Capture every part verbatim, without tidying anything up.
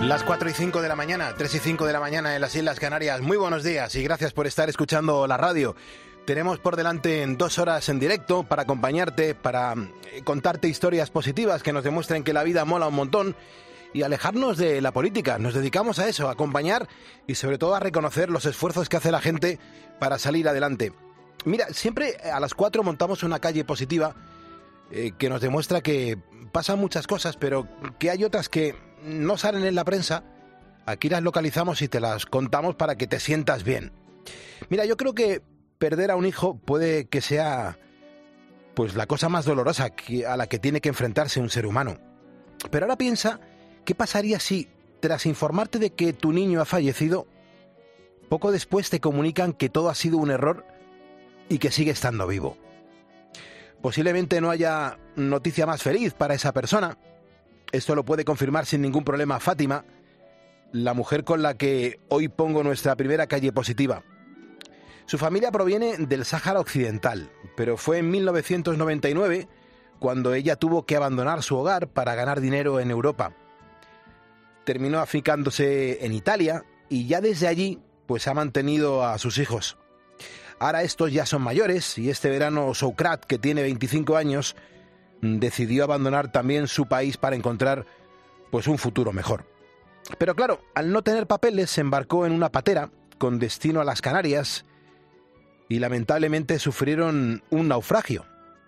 Las cuatro y cinco de la mañana, tres y cinco de la mañana en las Islas Canarias. Muy buenos días y gracias por estar escuchando la radio. Tenemos por delante dos horas en directo para acompañarte, para contarte historias positivas que nos demuestren que la vida mola un montón y alejarnos de la política. Nos dedicamos a eso, a acompañar y sobre todo a reconocer los esfuerzos que hace la gente para salir adelante. Mira, siempre a las cuatro montamos una calle positiva eh, que nos demuestra que pasan muchas cosas, pero que hay otras que no salen en la prensa. Aquí las localizamos y te las contamos para que te sientas bien. Mira, yo creo que perder a un hijo puede que sea pues la cosa más dolorosa que, a la que tiene que enfrentarse un ser humano. Pero ahora piensa, ¿qué pasaría si, tras informarte de que tu niño ha fallecido, poco después te comunican que todo ha sido un error y que sigue estando vivo? Posiblemente no haya noticia más feliz para esa persona. Esto lo puede confirmar sin ningún problema Fátima, la mujer con la que hoy pongo nuestra primera calle positiva. Su familia proviene del Sáhara Occidental, pero fue en mil novecientos noventa y nueve cuando ella tuvo que abandonar su hogar para ganar dinero en Europa. Terminó aficándose en Italia y ya desde allí pues ha mantenido a sus hijos. Ahora estos ya son mayores y este verano Soukrat, que tiene veinticinco años, decidió abandonar también su país para encontrar pues un futuro mejor. Pero claro, al no tener papeles se embarcó en una patera con destino a las Canarias y lamentablemente sufrieron un naufragio.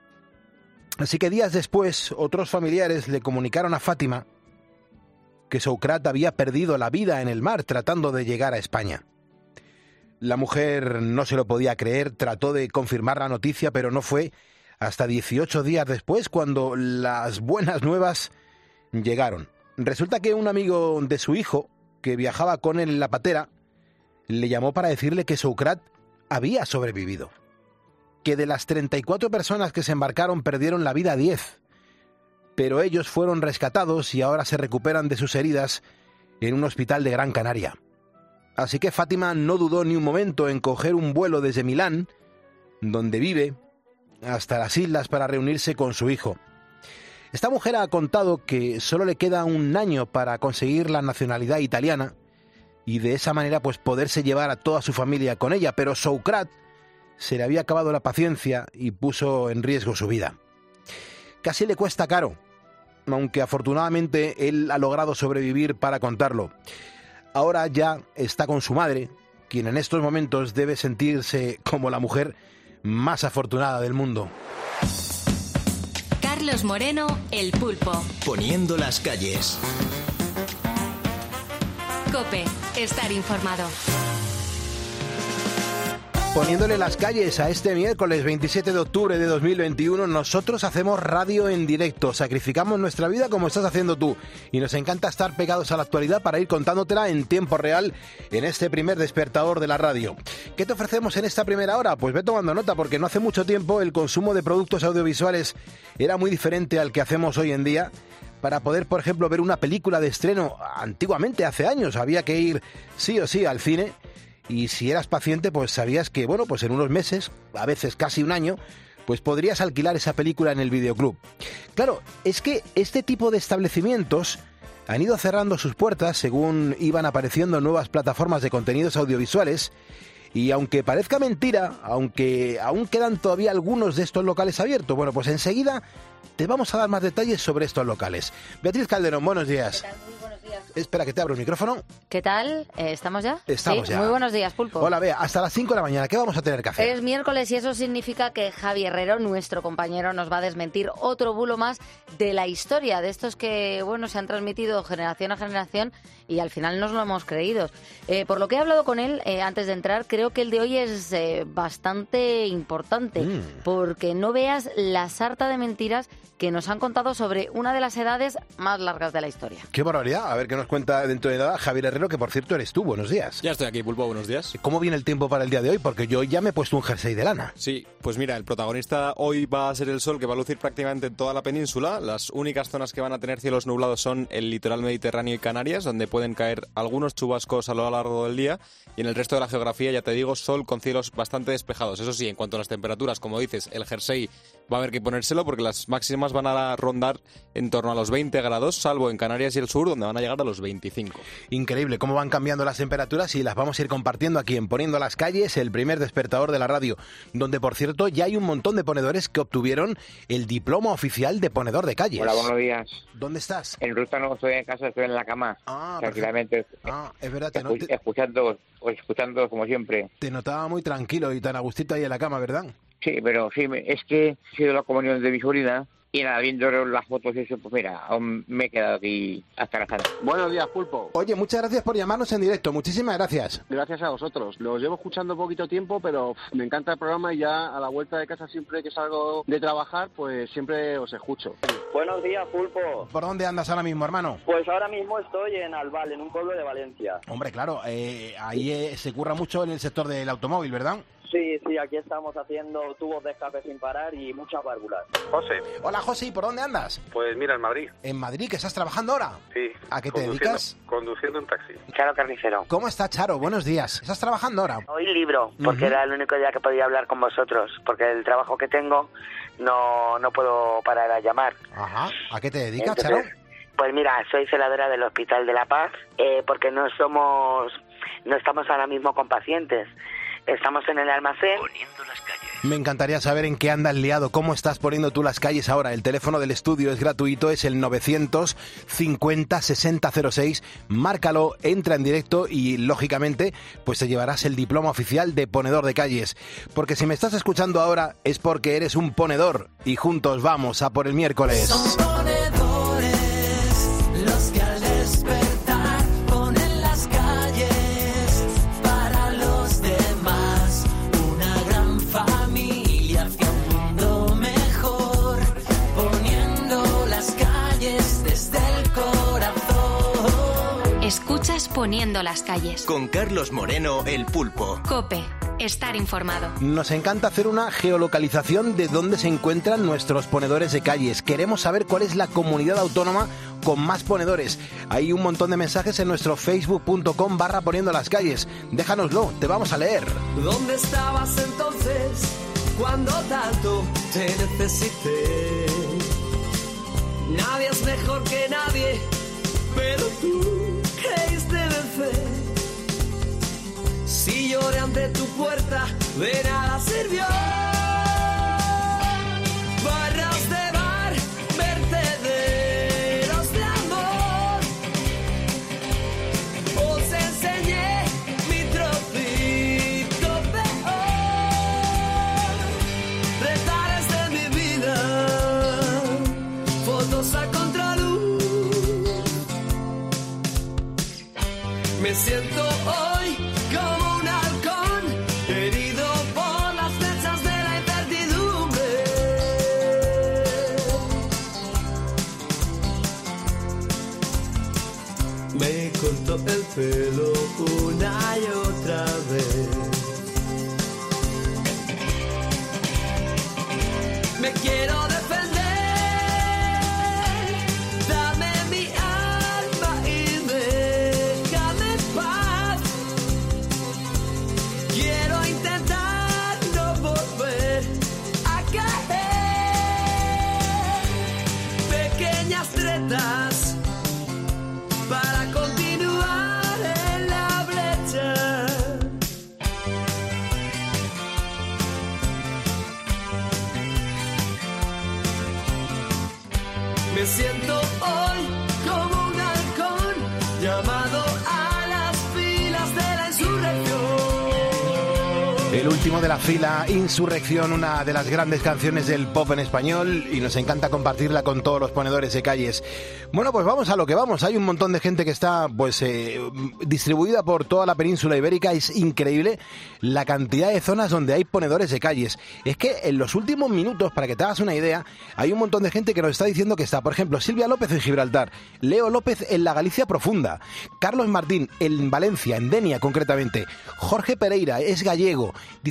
Así que días después otros familiares le comunicaron a Fátima que Soukrat había perdido la vida en el mar tratando de llegar a España. La mujer no se lo podía creer, trató de confirmar la noticia, pero no fue hasta dieciocho días después cuando las buenas nuevas llegaron. Resulta que un amigo de su hijo, que viajaba con él en la patera, le llamó para decirle que Soukrat había sobrevivido. Que de las treinta y cuatro personas que se embarcaron perdieron la vida diez. Pero ellos fueron rescatados y ahora se recuperan de sus heridas en un hospital de Gran Canaria. Así que Fátima no dudó ni un momento en coger un vuelo desde Milán, donde vive, hasta las islas para reunirse con su hijo. Esta mujer ha contado que solo le queda un año para conseguir la nacionalidad italiana y de esa manera pues poderse llevar a toda su familia con ella, pero Soukrat se le había acabado la paciencia y puso en riesgo su vida. Casi le cuesta caro, aunque afortunadamente él ha logrado sobrevivir para contarlo. Ahora ya está con su madre, quien en estos momentos debe sentirse como la mujer más afortunada del mundo. Carlos Moreno, El Pulpo. Poniendo las calles. COPE, estar informado. Poniéndole las calles a este miércoles veintisiete de octubre de dos mil veintiuno, nosotros hacemos radio en directo, sacrificamos nuestra vida como estás haciendo tú y nos encanta estar pegados a la actualidad para ir contándotela en tiempo real en este primer despertador de la radio. ¿Qué te ofrecemos en esta primera hora? Pues ve tomando nota, porque no hace mucho tiempo el consumo de productos audiovisuales era muy diferente al que hacemos hoy en día. Para poder, por ejemplo, ver una película de estreno, antiguamente, hace años, había que ir sí o sí al cine. Y si eras paciente, pues sabías que, bueno, pues en unos meses, a veces casi un año, pues podrías alquilar esa película en el videoclub. Claro, es que este tipo de establecimientos han ido cerrando sus puertas según iban apareciendo nuevas plataformas de contenidos audiovisuales. Y aunque parezca mentira, aunque aún quedan todavía algunos de estos locales abiertos, bueno, pues enseguida te vamos a dar más detalles sobre estos locales. Beatriz Calderón, buenos días. ¿Qué tal? Muy buenos días. Espera que te abro el micrófono. ¿Qué tal? Eh, ¿Estamos ya? Estamos ¿Sí? ya. Muy buenos días, Pulpo. Hola, Bea. Hasta las cinco de la mañana. ¿Qué vamos a tener que hacer? Es miércoles y eso significa que Javi Herrero, nuestro compañero, nos va a desmentir otro bulo más de la historia, de estos que, bueno, se han transmitido generación a generación y al final nos lo hemos creído. Eh, por lo que he hablado con él eh, antes de entrar, creo que el de hoy es eh, bastante importante, mm. porque no veas la sarta de mentiras que nos han contado sobre una de las edades más largas de la historia. ¡Qué barbaridad! A ver qué nos cuenta dentro de nada Javier Herrero, que por cierto eres tú. Buenos días. Ya estoy aquí, Pulpo. Buenos días. ¿Cómo viene el tiempo para el día de hoy? Porque yo ya me he puesto un jersey de lana. Sí, pues mira, el protagonista hoy va a ser el sol, que va a lucir prácticamente en toda la península. Las únicas zonas que van a tener cielos nublados son el litoral mediterráneo y Canarias, donde pueden caer algunos chubascos a lo largo del día. Y en el resto de la geografía, ya te digo, sol con cielos bastante despejados. Eso sí, en cuanto a las temperaturas, como dices, el jersey va a haber que ponérselo porque las máximas van a rondar en torno a los veinte grados, salvo en Canarias y el sur, donde van a llegar llegar a los veinticinco. Increíble cómo van cambiando las temperaturas y las vamos a ir compartiendo aquí en Poniendo las Calles, el primer despertador de la radio, donde, por cierto, ya hay un montón de ponedores que obtuvieron el diploma oficial de ponedor de calles. Hola, buenos días. ¿Dónde estás? En ruta no estoy en casa, estoy en la cama. Ah, tranquilamente. Ah, es verdad, te, escu no te, escuchando, escuchando como siempre. te notaba muy tranquilo y tan a gustito ahí en la cama, ¿verdad? Sí, pero sí, es que ha sido la comunión de mi sobrina y nada, viendo las fotos y eso, pues mira, aún me he quedado aquí hasta la tarde. Buenos días, Pulpo. Oye, muchas gracias por llamarnos en directo, muchísimas gracias. Gracias a vosotros. Los llevo escuchando poquito tiempo, pero pff, me encanta el programa y ya a la vuelta de casa, siempre que salgo de trabajar, pues siempre os escucho. Buenos días, Pulpo. ¿Por dónde andas ahora mismo, hermano? Pues ahora mismo estoy en Albal, en un pueblo de Valencia. Hombre, claro, eh, ahí eh, se curra mucho en el sector del automóvil, ¿verdad? Sí, sí, aquí estamos haciendo tubos de escape sin parar y muchas válvulas. José. Hola, José, ¿y por dónde andas? Pues mira, en Madrid. ¿En Madrid, que estás trabajando ahora? Sí. ¿A qué te dedicas? Conduciendo un taxi. Charo Carnicero. ¿Cómo está, Charo? Buenos días. ¿Estás trabajando ahora? Hoy libro, porque uh-huh. era el único día que podía hablar con vosotros, porque el trabajo que tengo no, no puedo parar a llamar. Ajá. ¿A qué te dedicas, Entonces, Charo? Pues mira, soy celadora del Hospital de la Paz, eh, porque no somos, no estamos ahora mismo con pacientes. Estamos en el almacén. Poniendo las calles. Me encantaría saber en qué andas liado, cómo estás poniendo tú las calles ahora. El teléfono del estudio es gratuito, es el novecientos cincuenta sesenta cero seis. Márcalo, entra en directo y, lógicamente, pues te llevarás el diploma oficial de ponedor de calles. Porque si me estás escuchando ahora es porque eres un ponedor y juntos vamos a por el miércoles. Son ponedores los que al despertar ponen las calles. Escuchas Poniendo las Calles. Con Carlos Moreno, el Pulpo. COPE. Estar informado. Nos encanta hacer una geolocalización de dónde se encuentran nuestros ponedores de calles. Queremos saber cuál es la comunidad autónoma con más ponedores. Hay un montón de mensajes en nuestro facebook punto com barra Poniendo las Calles. Déjanoslo, te vamos a leer. ¿Dónde estabas entonces cuando tanto te necesité? Nadie es mejor que nadie, pero tú creíste vencer. Si lloré ante tu puerta, de nada sirvió. Barras de bar, vertederos de amor. Os enseñé mi trocito peor. Retares de mi vida, fotos a contraluz. Me siento hoy como un halcón, herido por las flechas de la incertidumbre. Me corto el pelo una y otra vez. Me quiero defender. Dame mi alma y déjame en paz. Quiero intentar no volver a caer. Pequeñas tretas para continuar en la brecha. Me siento hoy como un halcón llamado a las filas de la insurrección. El último de la fila, Insurrección, una de las grandes canciones del pop en español, y nos encanta compartirla con todos los ponedores de calles. Bueno, pues vamos a lo que vamos. Hay un montón de gente que está pues eh, distribuida por toda la península ibérica. Es increíble la cantidad de zonas donde hay ponedores de calles. Es que en los últimos minutos, para que te hagas una idea, hay un montón de gente que nos está diciendo que está, por ejemplo, Silvia López en Gibraltar, Leo López en la Galicia profunda, Carlos Martín en Valencia, en Denia concretamente, Jorge Pereira es gallego, dice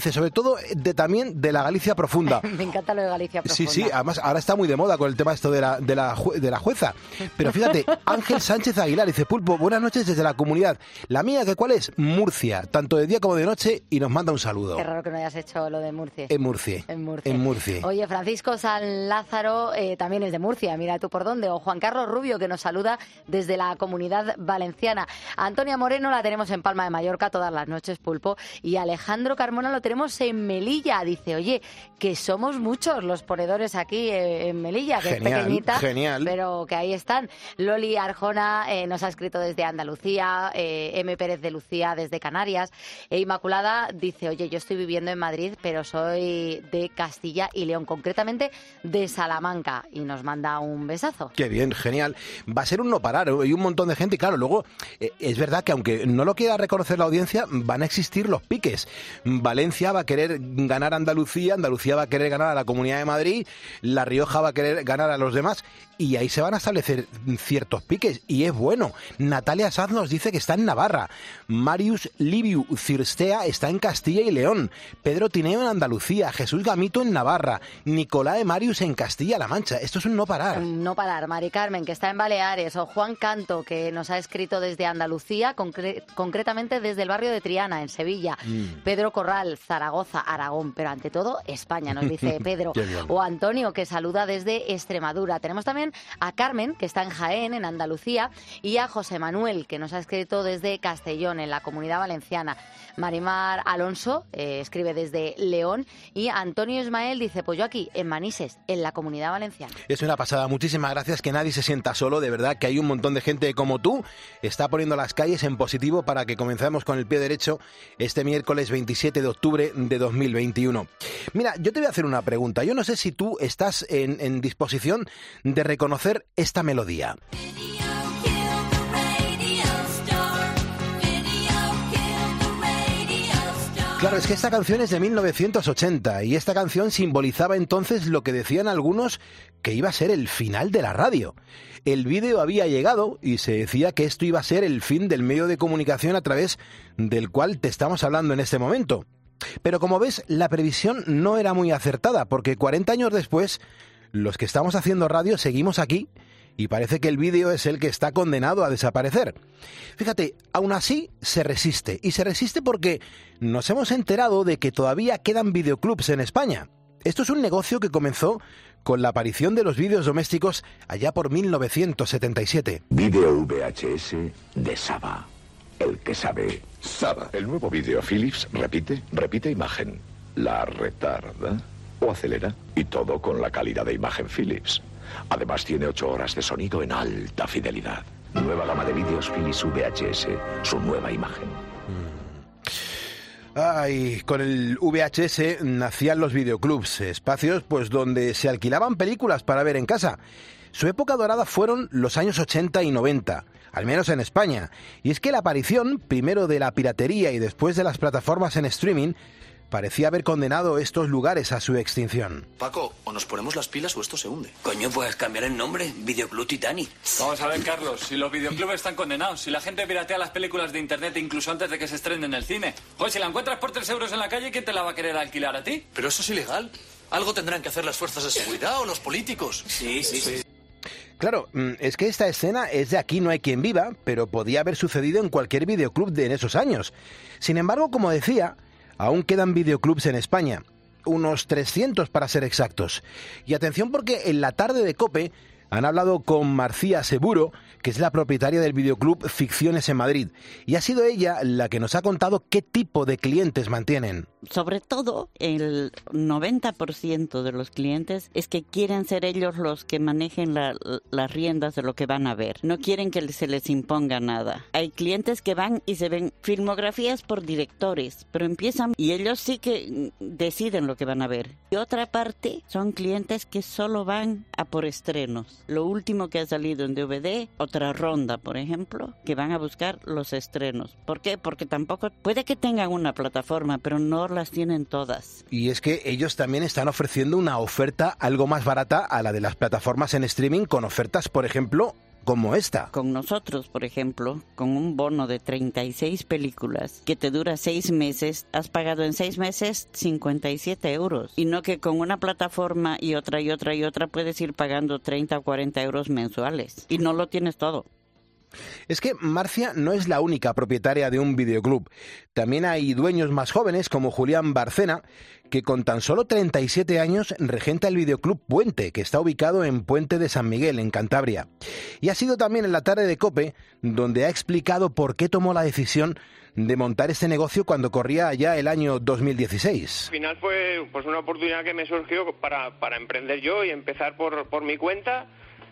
dice, sobre todo de, también de la Galicia profunda. Me encanta lo de Galicia profunda. Sí, sí, además ahora está muy de moda con el tema esto de la, de la, jue, de la jueza. Pero fíjate, Ángel Sánchez Aguilar dice, Pulpo, buenas noches desde la comunidad. La mía, ¿que cuál es? Murcia, tanto de día como de noche, y nos manda un saludo. Qué raro que no hayas hecho lo de Murcia. En Murcia. En Murcia. En Murcia. Oye, Francisco San Lázaro eh, también es de Murcia, mira tú por dónde. O Juan Carlos Rubio, que nos saluda desde la Comunidad Valenciana. A Antonia Moreno la tenemos en Palma de Mallorca todas las noches, Pulpo. Y Alejandro Carmona lo tenemos en Melilla. Dice, oye, que somos muchos los ponedores aquí eh, en Melilla, que genial, es pequeñita, genial. pero que ahí están. Loli Arjona eh, nos ha escrito desde Andalucía, eh, M. Pérez de Lucía desde Canarias. E Inmaculada dice, oye, yo estoy viviendo en Madrid, pero soy de Castilla y León, concretamente de Salamanca, y nos manda un besazo. Qué bien, genial. Va a ser un no parar, hay un montón de gente y claro, luego eh, es verdad que aunque no lo quiera reconocer la audiencia, van a existir los piques. Valencia va a querer ganar a Andalucía, Andalucía va a querer ganar a la Comunidad de Madrid, La Rioja va a querer ganar a los demás y ahí se van a establecer ciertos piques y es bueno. Natalia Saz nos dice que está en Navarra, Marius Liviu Cirstea está en Castilla y León, Pedro Tineo en Andalucía, Jesús Gamito en Navarra, Nicolae Marius en Castilla-La Mancha. Esto es un no parar. Un no parar. Mari Carmen, que está en Baleares, o Juan Canto, que nos ha escrito desde Andalucía, concre- concretamente desde el barrio de Triana, en Sevilla. Mm. Pedro Corral, Zaragoza, Aragón, pero ante todo España, nos dice Pedro. O Antonio, que saluda desde Extremadura. Tenemos también a Carmen, que está en Jaén, en Andalucía, y a José Manuel, que nos ha escrito desde Castellón, en la Comunidad Valenciana. Marimar Alonso eh, escribe desde León, y Antonio Ismael dice, pues yo aquí, en Manises, en la Comunidad Valenciana. Es una pasada, muchísimas gracias, que nadie se sienta solo, de verdad que hay un montón de gente como tú, está poniendo las calles en positivo para que comencemos con el pie derecho este miércoles veintisiete de octubre de dos mil veintiuno. Mira, yo te voy a hacer una pregunta, yo no sé si tú estás en, en disposición de reconocer esta melodía. Claro, es que esta canción es de mil novecientos ochenta y esta canción simbolizaba entonces lo que decían algunos que iba a ser el final de la radio. El vídeo había llegado y se decía que esto iba a ser el fin del medio de comunicación a través del cual te estamos hablando en este momento. Pero como ves, la previsión no era muy acertada porque cuarenta años después, los que estamos haciendo radio seguimos aquí y parece que el vídeo es el que está condenado a desaparecer. Fíjate, aún así se resiste, y se resiste porque nos hemos enterado de que todavía quedan videoclubs en España. Esto es un negocio que comenzó con la aparición de los vídeos domésticos allá por mil novecientos setenta y siete. Vídeo V H S de Saba, el que sabe. Saba, el nuevo vídeo Philips repite, repite imagen. La retarda o acelera, y todo con la calidad de imagen Philips. Además tiene ocho horas de sonido en alta fidelidad. Nueva gama de vídeos Philips V H S, su nueva imagen. Ay, con el V H S nacían los videoclubs, espacios pues donde se alquilaban películas para ver en casa. Su época dorada fueron los años ochenta y noventa, al menos en España. Y es que la aparición, primero de la piratería y después de las plataformas en streaming, parecía haber condenado estos lugares a su extinción. Paco, o nos ponemos las pilas o esto se hunde. Coño, puedes cambiar el nombre. Videoclub Titanic. Vamos a ver, Carlos, si los videoclubes están condenados, si la gente piratea las películas de internet incluso antes de que se estrenen en el cine. Joder, si la encuentras por tres euros en la calle, ¿quién te la va a querer alquilar a ti? Pero eso es ilegal. Algo tendrán que hacer las fuerzas de seguridad o los políticos. Sí, sí, sí. Claro, es que esta escena es de Aquí no hay quien viva, pero podía haber sucedido en cualquier videoclub de en esos años. Sin embargo, como decía, aún quedan videoclubs en España, unos trescientos para ser exactos. Y atención porque en la tarde de COPE han hablado con Marcía Seguro, que es la propietaria del videoclub Ficciones en Madrid, y ha sido ella la que nos ha contado qué tipo de clientes mantienen. Sobre todo, el noventa por ciento de los clientes es que quieren ser ellos los que manejen la, las riendas de lo que van a ver. No quieren que se les imponga nada. Hay clientes que van y se ven filmografías por directores, pero empiezan y ellos sí que deciden lo que van a ver. Y otra parte son clientes que solo van a por estrenos. Lo último que ha salido en D V D, otra ronda, por ejemplo, que van a buscar los estrenos. ¿Por qué? Porque tampoco puede que tengan una plataforma, pero no las tienen todas. Y es que ellos también están ofreciendo una oferta algo más barata a la de las plataformas en streaming, con ofertas, por ejemplo, como esta. Con nosotros, por ejemplo, con un bono de treinta y seis películas que te dura seis meses, has pagado en seis meses cincuenta y siete euros. Y no que con una plataforma y otra y otra y otra puedes ir pagando treinta o cuarenta euros mensuales. Y no lo tienes todo. Es que Marcia no es la única propietaria de un videoclub. También hay dueños más jóvenes, como Julián Barcena, que con tan solo treinta y siete años regenta el videoclub Puente, que está ubicado en Puente de San Miguel, en Cantabria. Y ha sido también en la tarde de COPE donde ha explicado por qué tomó la decisión de montar este negocio cuando corría ya el año dos mil dieciséis. Al final fue pues una oportunidad que me surgió para, para emprender yo y empezar por, por mi cuenta.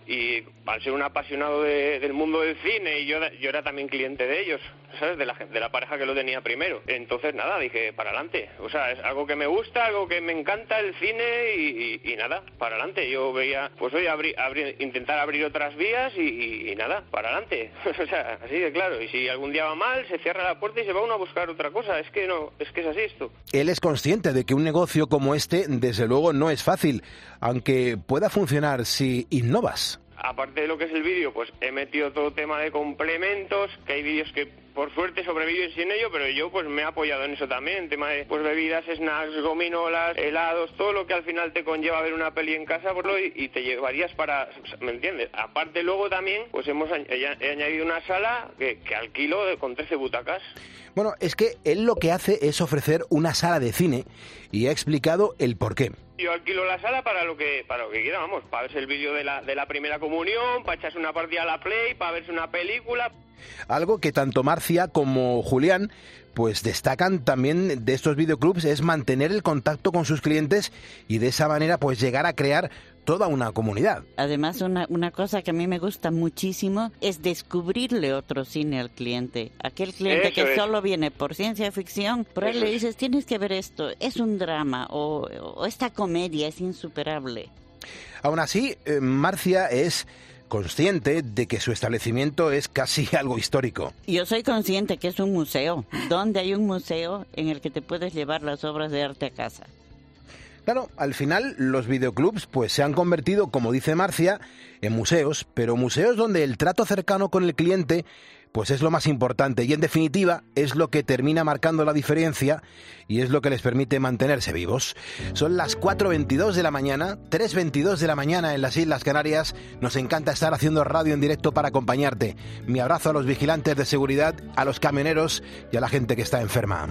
Y al ser un apasionado de, del mundo del cine, y yo, yo era también cliente de ellos, ¿sabes? De la, de la pareja que lo tenía primero. Entonces, nada, dije, para adelante. O sea, es algo que me gusta, algo que me encanta, el cine, y, y, y nada, para adelante. Yo veía, pues oye, abri, abri, intentar abrir otras vías y, y, y nada, para adelante. O sea, así de claro. Y si algún día va mal, se cierra la puerta y se va uno a buscar otra cosa. Es que no, es que es así esto. Él es consciente de que un negocio como este, desde luego, no es fácil, aunque pueda funcionar si innovas. Aparte de lo que es el vídeo, pues he metido todo tema de complementos, que hay vídeos que por suerte sobreviven sin ello, pero yo pues me he apoyado en eso también, en tema de pues bebidas, snacks, gominolas, helados, todo lo que al final te conlleva ver una peli en casa, por lo y, y te llevarías para, ¿me entiendes? Aparte luego también, pues hemos he añadido una sala que, que alquilo con trece butacas. Bueno, es que él lo que hace es ofrecer una sala de cine y ha explicado el porqué. Yo alquilo la sala para lo que para lo que quiera, vamos, para verse el vídeo de la, de la primera comunión, para echarse una partida a la Play, para verse una película. Algo que tanto Marcia como Julián pues destacan también de estos videoclubs es mantener el contacto con sus clientes y de esa manera pues llegar a crear toda una comunidad. Además, una, una cosa que a mí me gusta muchísimo es descubrirle otro cine al cliente. Aquel cliente Eso que es. solo viene por ciencia ficción, por ahí Eso le dices, es. tienes que ver esto, es un drama o, o esta comedia es insuperable. Aún así, eh, Marcia es consciente de que su establecimiento es casi algo histórico. Yo soy consciente que es un museo, donde hay un museo en el que te puedes llevar las obras de arte a casa. Claro, al final los videoclubs pues se han convertido, como dice Marcia, en museos, pero museos donde el trato cercano con el cliente pues es lo más importante y en definitiva es lo que termina marcando la diferencia y es lo que les permite mantenerse vivos. Son las cuatro veintidós de la mañana, tres veintidós de la mañana en las Islas Canarias. Nos encanta estar haciendo radio en directo para acompañarte. Mi abrazo a los vigilantes de seguridad, a los camioneros y a la gente que está enferma.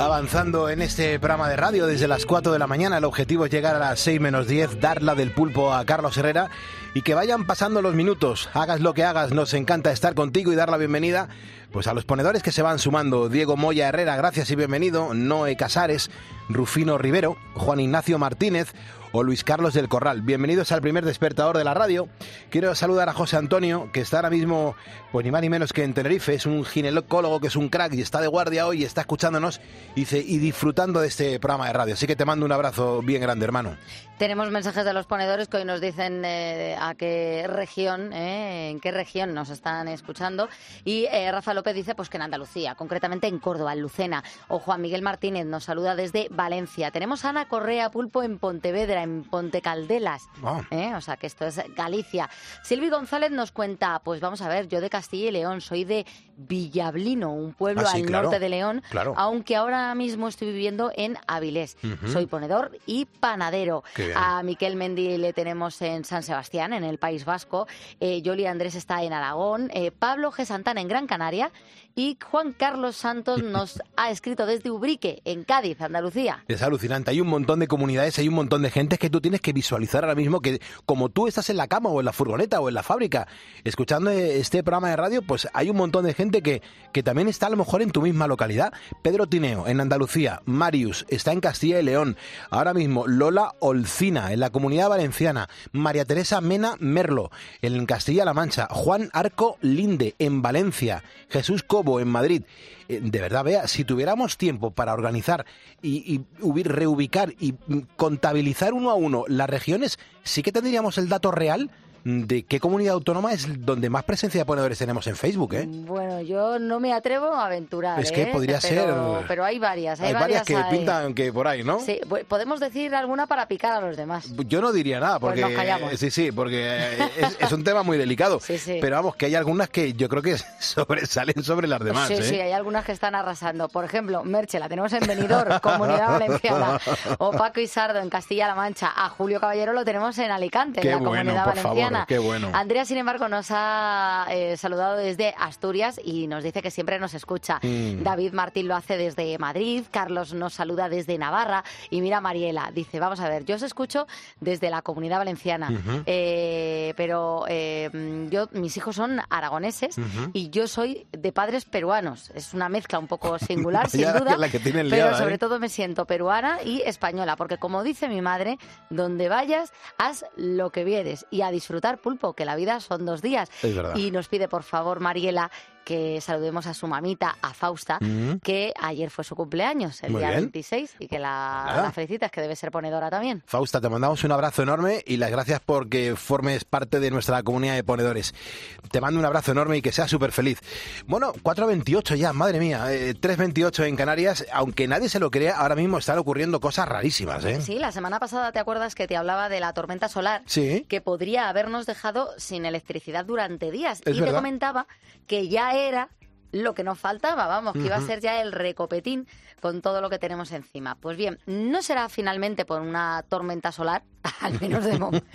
Avanzando en este programa de radio desde las cuatro de la mañana, el objetivo es llegar a las seis menos diez, dar la del pulpo a Carlos Herrera y que vayan pasando los minutos. Hagas lo que hagas, nos encanta estar contigo y dar la bienvenida pues a los ponedores que se van sumando. Diego Moya Herrera, gracias y bienvenido. Noé Casares, Rufino Rivero, Juan Ignacio Martínez o Luis Carlos del Corral. Bienvenidos al primer despertador de la radio. Quiero saludar a José Antonio, que está ahora mismo, pues ni más ni menos que en Tenerife. Es un ginecólogo que es un crack y está de guardia hoy y está escuchándonos dice, y disfrutando de este programa de radio. Así que te mando un abrazo bien grande, hermano. Tenemos mensajes de los ponedores que hoy nos dicen eh, a qué región, eh, en qué región nos están escuchando. Y eh, Rafa López dice pues que en Andalucía, concretamente en Córdoba, en Lucena. O Juan Miguel Martínez nos saluda desde Valencia. Tenemos a Ana Correa Pulpo en Pontevedra, en Ponte Caldelas, oh. ¿eh? O sea que esto es Galicia. Silvi González nos cuenta, pues vamos a ver, yo de Castilla y León, soy de Villablino, un pueblo ah, sí, al claro, norte de León, claro. Aunque ahora mismo estoy viviendo en Avilés. Uh-huh. Soy ponedor y panadero. A Miquel Mendy le tenemos en San Sebastián, en el País Vasco. Eh, Yoli Andrés está en Aragón. Eh, Pablo G. Santana en Gran Canaria. Y Juan Carlos Santos nos ha escrito desde Ubrique, en Cádiz, Andalucía. Es alucinante. Hay un montón de comunidades, hay un montón de gente que tú tienes que visualizar ahora mismo que como tú estás en la cama o en la furgoneta o en la fábrica escuchando este programa de radio, pues hay un montón de gente que, que también está a lo mejor en tu misma localidad. Pedro Tineo, en Andalucía. Marius está en Castilla y León. Ahora mismo Lola Olcina, en la Comunidad Valenciana. María Teresa Mena Merlo, en Castilla-La Mancha. Juan Arco Linde, en Valencia. Jesús Cobo, en Madrid. De verdad, Bea, si tuviéramos tiempo para organizar y, y reubicar y contabilizar uno a uno las regiones, sí que tendríamos el dato real de qué comunidad autónoma es donde más presencia de ponedores tenemos en Facebook, ¿eh? Bueno, yo no me atrevo a aventurar, Es que ¿eh? podría pero, ser... Pero hay varias, hay, hay varias, varias que hay. pintan que por ahí, ¿no? Sí, podemos decir alguna para picar a los demás. Yo no diría nada, porque... Pues nos callamos. Sí, sí, porque es, es un tema muy delicado. Sí, sí. Pero vamos, que hay algunas que yo creo que sobresalen sobre las demás, Sí, ¿eh? sí, hay algunas que están arrasando. Por ejemplo, Merche, la tenemos en Benidorm, Comunidad Valenciana. O Paco Isardo, en Castilla-La Mancha. A Julio Caballero lo tenemos en Alicante, qué en la bueno, Comunidad por Valenciana. Favor, qué bueno. Andrea, sin embargo, nos ha eh, saludado desde Asturias y nos dice que siempre nos escucha. Mm. David Martín lo hace desde Madrid, Carlos nos saluda desde Navarra y mira Mariela, dice, vamos a ver, yo os escucho desde la Comunidad Valenciana, uh-huh. eh, pero eh, yo mis hijos son aragoneses uh-huh. y yo soy de padres peruanos. Es una mezcla un poco singular, sin duda, la que tienen pero liada, sobre ¿eh? todo me siento peruana y española, porque como dice mi madre, donde vayas, haz lo que vieres y a disfrutar, pulpo, que la vida son dos días. Es verdad. Y nos pide, por favor, Mariela, que saludemos a su mamita, a Fausta, mm. que ayer fue su cumpleaños, el Muy día bien. veintiséis, y que la, la felicitas, que debe ser ponedora también. Fausta, te mandamos un abrazo enorme y las gracias porque formes parte de nuestra comunidad de ponedores. Te mando un abrazo enorme y que seas súper feliz. Bueno, cuatro veintiocho ya, madre mía, eh, tres veintiocho en Canarias, aunque nadie se lo crea, ahora mismo están ocurriendo cosas rarísimas, ¿eh? Sí, la semana pasada, ¿te acuerdas que te hablaba de la tormenta solar? Sí. Que podría habernos dejado sin electricidad durante días. Es y verdad. te comentaba que ya era lo que nos faltaba, vamos, que uh-huh. iba a ser ya el recopetín con todo lo que tenemos encima. Pues bien, no será finalmente por una tormenta solar, al menos de momento.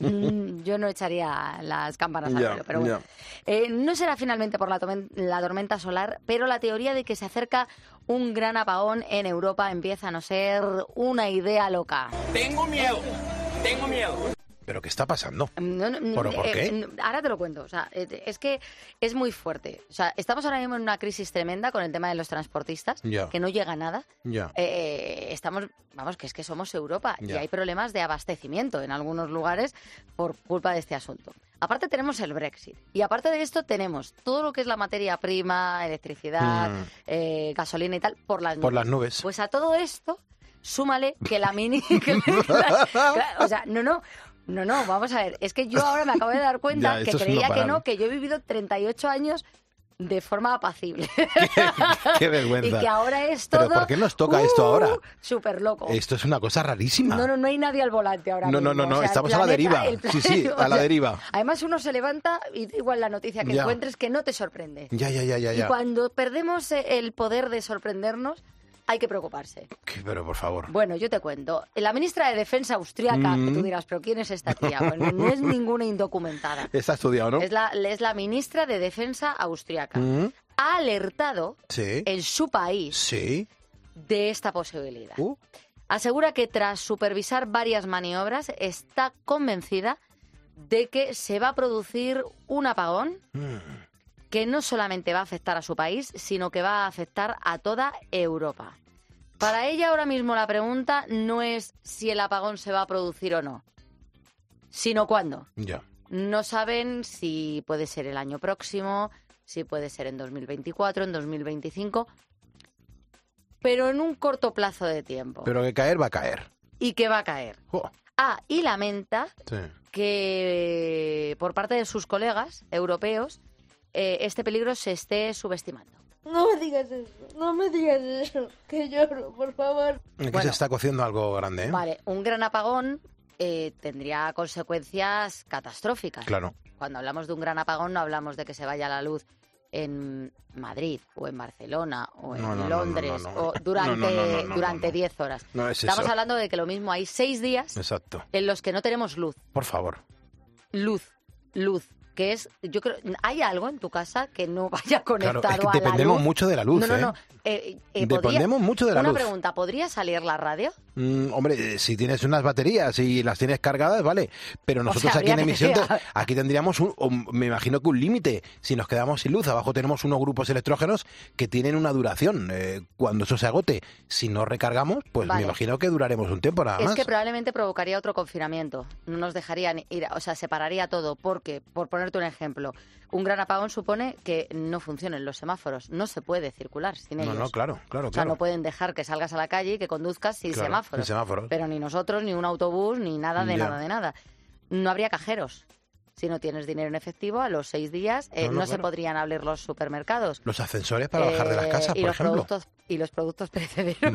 Yo no echaría las campanas al yeah, vuelo, pero bueno. Yeah. Eh, no será finalmente por la, la tormenta solar, pero la teoría de que se acerca un gran apagón en Europa empieza a no ser una idea loca. Tengo miedo, tengo miedo. ¿Pero qué está pasando? No, no, ¿Por, ¿por qué? Eh, ahora te lo cuento. O sea, es que es muy fuerte. O sea, estamos ahora mismo en una crisis tremenda con el tema de los transportistas, ya. que no llega nada. Ya. Eh, estamos, vamos, que es que somos Europa ya. y hay problemas de abastecimiento en algunos lugares por culpa de este asunto. Aparte tenemos el Brexit. Y aparte de esto tenemos todo lo que es la materia prima, electricidad, mm. eh, gasolina y tal, por las nubes. Por las nubes. Pues a todo esto, súmale que la mini... que la, claro, o sea, no, no... No, no, vamos a ver, es que yo ahora me acabo de dar cuenta ya, que creía no que no, que yo he vivido treinta y ocho años de forma apacible. Qué, qué vergüenza. Y que ahora es todo... ¿Pero por qué nos toca uh, esto ahora? Súper loco. Esto es una cosa rarísima. No, no, no hay nadie al volante ahora no, mismo. No, no, no, o sea, estamos planeta, a la deriva. Sí, sí, a la deriva. Además uno se levanta y da igual la noticia que ya. encuentres que no te sorprende. Ya, ya, ya, ya. Y cuando perdemos el poder de sorprendernos, hay que preocuparse. ¿Qué? Pero por favor. Bueno, yo te cuento. La ministra de Defensa austríaca, mm. que tú dirás, ¿pero quién es esta tía? Bueno, no es ninguna indocumentada. Está estudiado, ¿no? Es la, es la ministra de Defensa austríaca. Mm. Ha alertado sí. en su país sí. de esta posibilidad. Uh. Asegura que tras supervisar varias maniobras está convencida de que se va a producir un apagón Mm. que no solamente va a afectar a su país, sino que va a afectar a toda Europa. Para ella ahora mismo la pregunta no es si el apagón se va a producir o no, sino cuándo. Ya. No saben si puede ser el año próximo, si puede ser en dos mil veinticuatro, en dos mil veinticinco, pero en un corto plazo de tiempo. Pero que caer va a caer. Y que va a caer. Oh. Ah, y lamenta Sí. que por parte de sus colegas europeos eh, este peligro se esté subestimando. No me digas eso, no me digas eso, que lloro, por favor. Aquí Bueno. se está cociendo algo grande, ¿eh? Vale, un gran apagón eh, tendría consecuencias catastróficas. Claro. Cuando hablamos de un gran apagón no hablamos de que se vaya la luz en Madrid o en Barcelona o en No, no, no, Londres no, no. o durante, No, no, no, no, no, durante no. diez horas. No es Estamos eso. hablando de que lo mismo hay seis días Exacto. en los que no tenemos luz. Por favor. Luz, luz, que es, yo creo, ¿hay algo en tu casa que no vaya conectado Claro, es que a la dependemos luz? mucho de la luz, No, no, ¿eh? no. Eh, eh, ¿podría- Dependemos mucho de la Una luz. pregunta, ¿podría salir la radio? Mm, hombre, eh, si tienes unas baterías y las tienes cargadas, vale. Pero nosotros sea, aquí en habría que- emisión, te- aquí tendríamos, un, un- me imagino que un límite. Si nos quedamos sin luz, abajo tenemos unos grupos electrógenos que tienen una duración. Eh, cuando eso se agote, si no recargamos, pues Vale. me imagino que duraremos un tiempo nada Es más. que probablemente provocaría otro confinamiento. No nos dejarían ir, o sea, separaría todo. Porque, por ponerte un ejemplo, un gran apagón supone que no funcionen los semáforos. No se puede circular sin No, ellos. no, claro, claro, O sea, claro. no pueden dejar que salgas a la calle y que conduzcas sin Claro, semáforos. sin semáforos. Pero ni nosotros, ni un autobús, ni nada de Ya. nada de nada. No habría cajeros. Si no tienes dinero en efectivo, a los seis días eh, No, no, no, se claro. podrían abrir los supermercados. Los ascensores para bajar de las Eh, casas, y por los ejemplo. Productos, y los productos perecederos.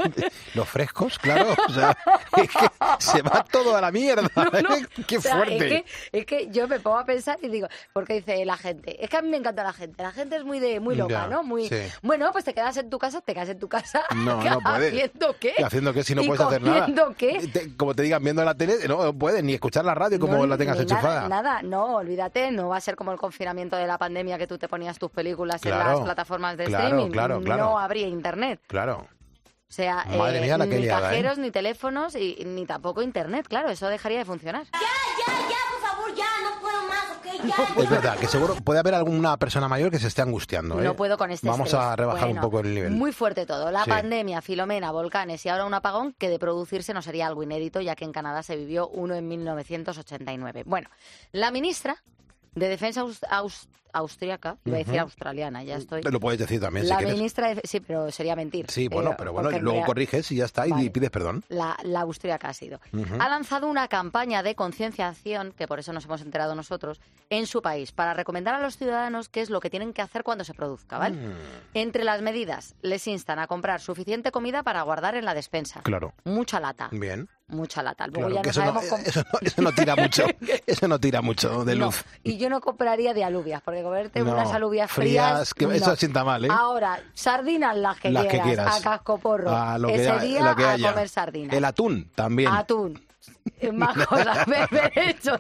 Los frescos, claro. O sea, es que se va todo a la mierda. Qué O sea, fuerte. Es que, es que yo me pongo a pensar y digo, porque dice la gente, es que a mí me encanta la gente, la gente es muy de muy loca, Ya, ¿no? Muy sí. bueno, pues te quedas en tu casa, te quedas en tu casa. No, no puedes. ¿Haciendo qué? ¿Haciendo qué si no ¿Y puedes hacer nada? comiendo qué? Te- como te digan viendo la tele, no puedes ni escuchar la radio como No, la tengas ni enchufada. Nada, nada, no, olvídate, no va a ser como el confinamiento de la pandemia que tú te ponías tus películas en Claro, las plataformas de claro, streaming. claro, claro. No habría internet. Claro. O sea, Madre eh, mía, la que ni liada, ¿eh? cajeros, ni teléfonos, y ni tampoco internet, claro, eso dejaría de funcionar. Ya, ya, por favor, ya, no puedo más, ¿ok? Ya. Es verdad, que seguro puede haber alguna persona mayor que se esté angustiando. ¿eh? No puedo con este Vamos estrés. a rebajar Bueno, un poco el nivel. Muy fuerte todo. La Sí. pandemia, Filomena, volcanes y ahora un apagón que de producirse no sería algo inédito, ya que en Canadá se vivió uno en mil novecientos ochenta y nueve. Bueno, la ministra de Defensa aus- aus- austriaca, iba a decir Ujú. australiana, ya estoy. Lo puedes decir también La si quieres. ministra, de- sí, pero sería mentir. Sí, bueno, Eh, pero bueno, porque en luego real- corriges y ya está y Vale. pides perdón. La, la austríaca ha sido. Ujú. Ha lanzado una campaña de concienciación, que por eso nos hemos enterado nosotros, en su país, para recomendar a los ciudadanos qué es lo que tienen que hacer cuando se produzca, ¿vale? Mm, Entre las medidas, les instan a comprar suficiente comida para guardar en la despensa. claro. Mucha lata. Bien. Mucha lata. Luego Claro, ya que no eso, no, sabemos cómo... eso, no, eso no tira mucho. Eso no tira mucho de No, luz. y yo no compraría de alubias, porque comerte No, unas alubias frías, frías... que no. eso sienta mal, ¿eh? Ahora, sardinas las que, Las que quieras, quieras. a cascoporro. A lo que Ese ha- día lo que a haya. comer sardinas. El atún también. Atún. Más cosas, berberechos,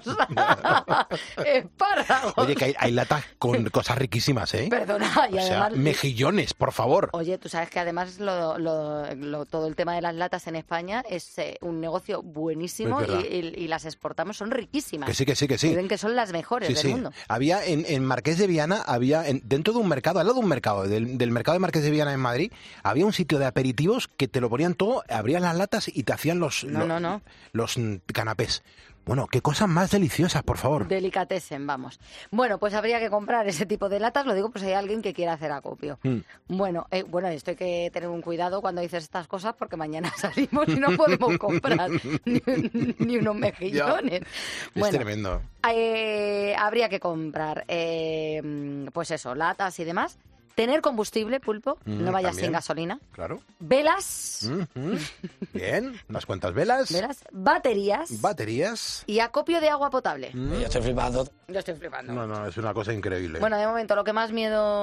espárragos. Oye, que hay, hay latas con cosas riquísimas, ¿eh? Perdona, y O sea, además... mejillones, por favor. Oye, tú sabes que además lo, lo- lo- todo el tema de las latas en España es eh, un negocio buenísimo Es y, verdad. y- y las exportamos, son riquísimas. Que sí, que sí, que sí. Dicen que son las mejores Sí, del sí. mundo. Había en, en Marqués de Viana, había en- dentro de un mercado, al lado de un mercado, del, del mercado de Marqués de Viana en Madrid, había un sitio de aperitivos que te lo ponían todo, abrían las latas y te hacían los, No, lo- no, no. los mm, canapés. Bueno, qué cosas más deliciosas, por favor. Delicatessen, vamos. Bueno, pues habría que comprar ese tipo de latas, lo digo pues si hay alguien que quiera hacer acopio. Mm. Bueno, eh, bueno, esto hay que tener un cuidado cuando dices estas cosas porque mañana salimos y no podemos comprar ni, ni unos mejillones. Es Bueno, tremendo. eh, habría que comprar, eh, pues eso, latas y demás. Tener combustible, Pulpo, Mm, no vayas también. sin gasolina. Claro. Velas, Ujú. Bien, unas cuantas velas. velas, baterías Baterías. y acopio de agua potable. Mm. Yo estoy flipando. Yo estoy flipando. No, no, es una cosa increíble. Bueno, de momento lo que más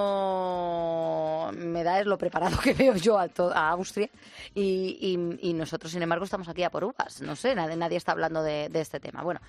miedo me da es lo preparado que veo yo a, to- a Austria y, y- y nosotros, sin embargo, estamos aquí a por uvas. No sé, nadie, nadie está hablando de, de este tema. Bueno,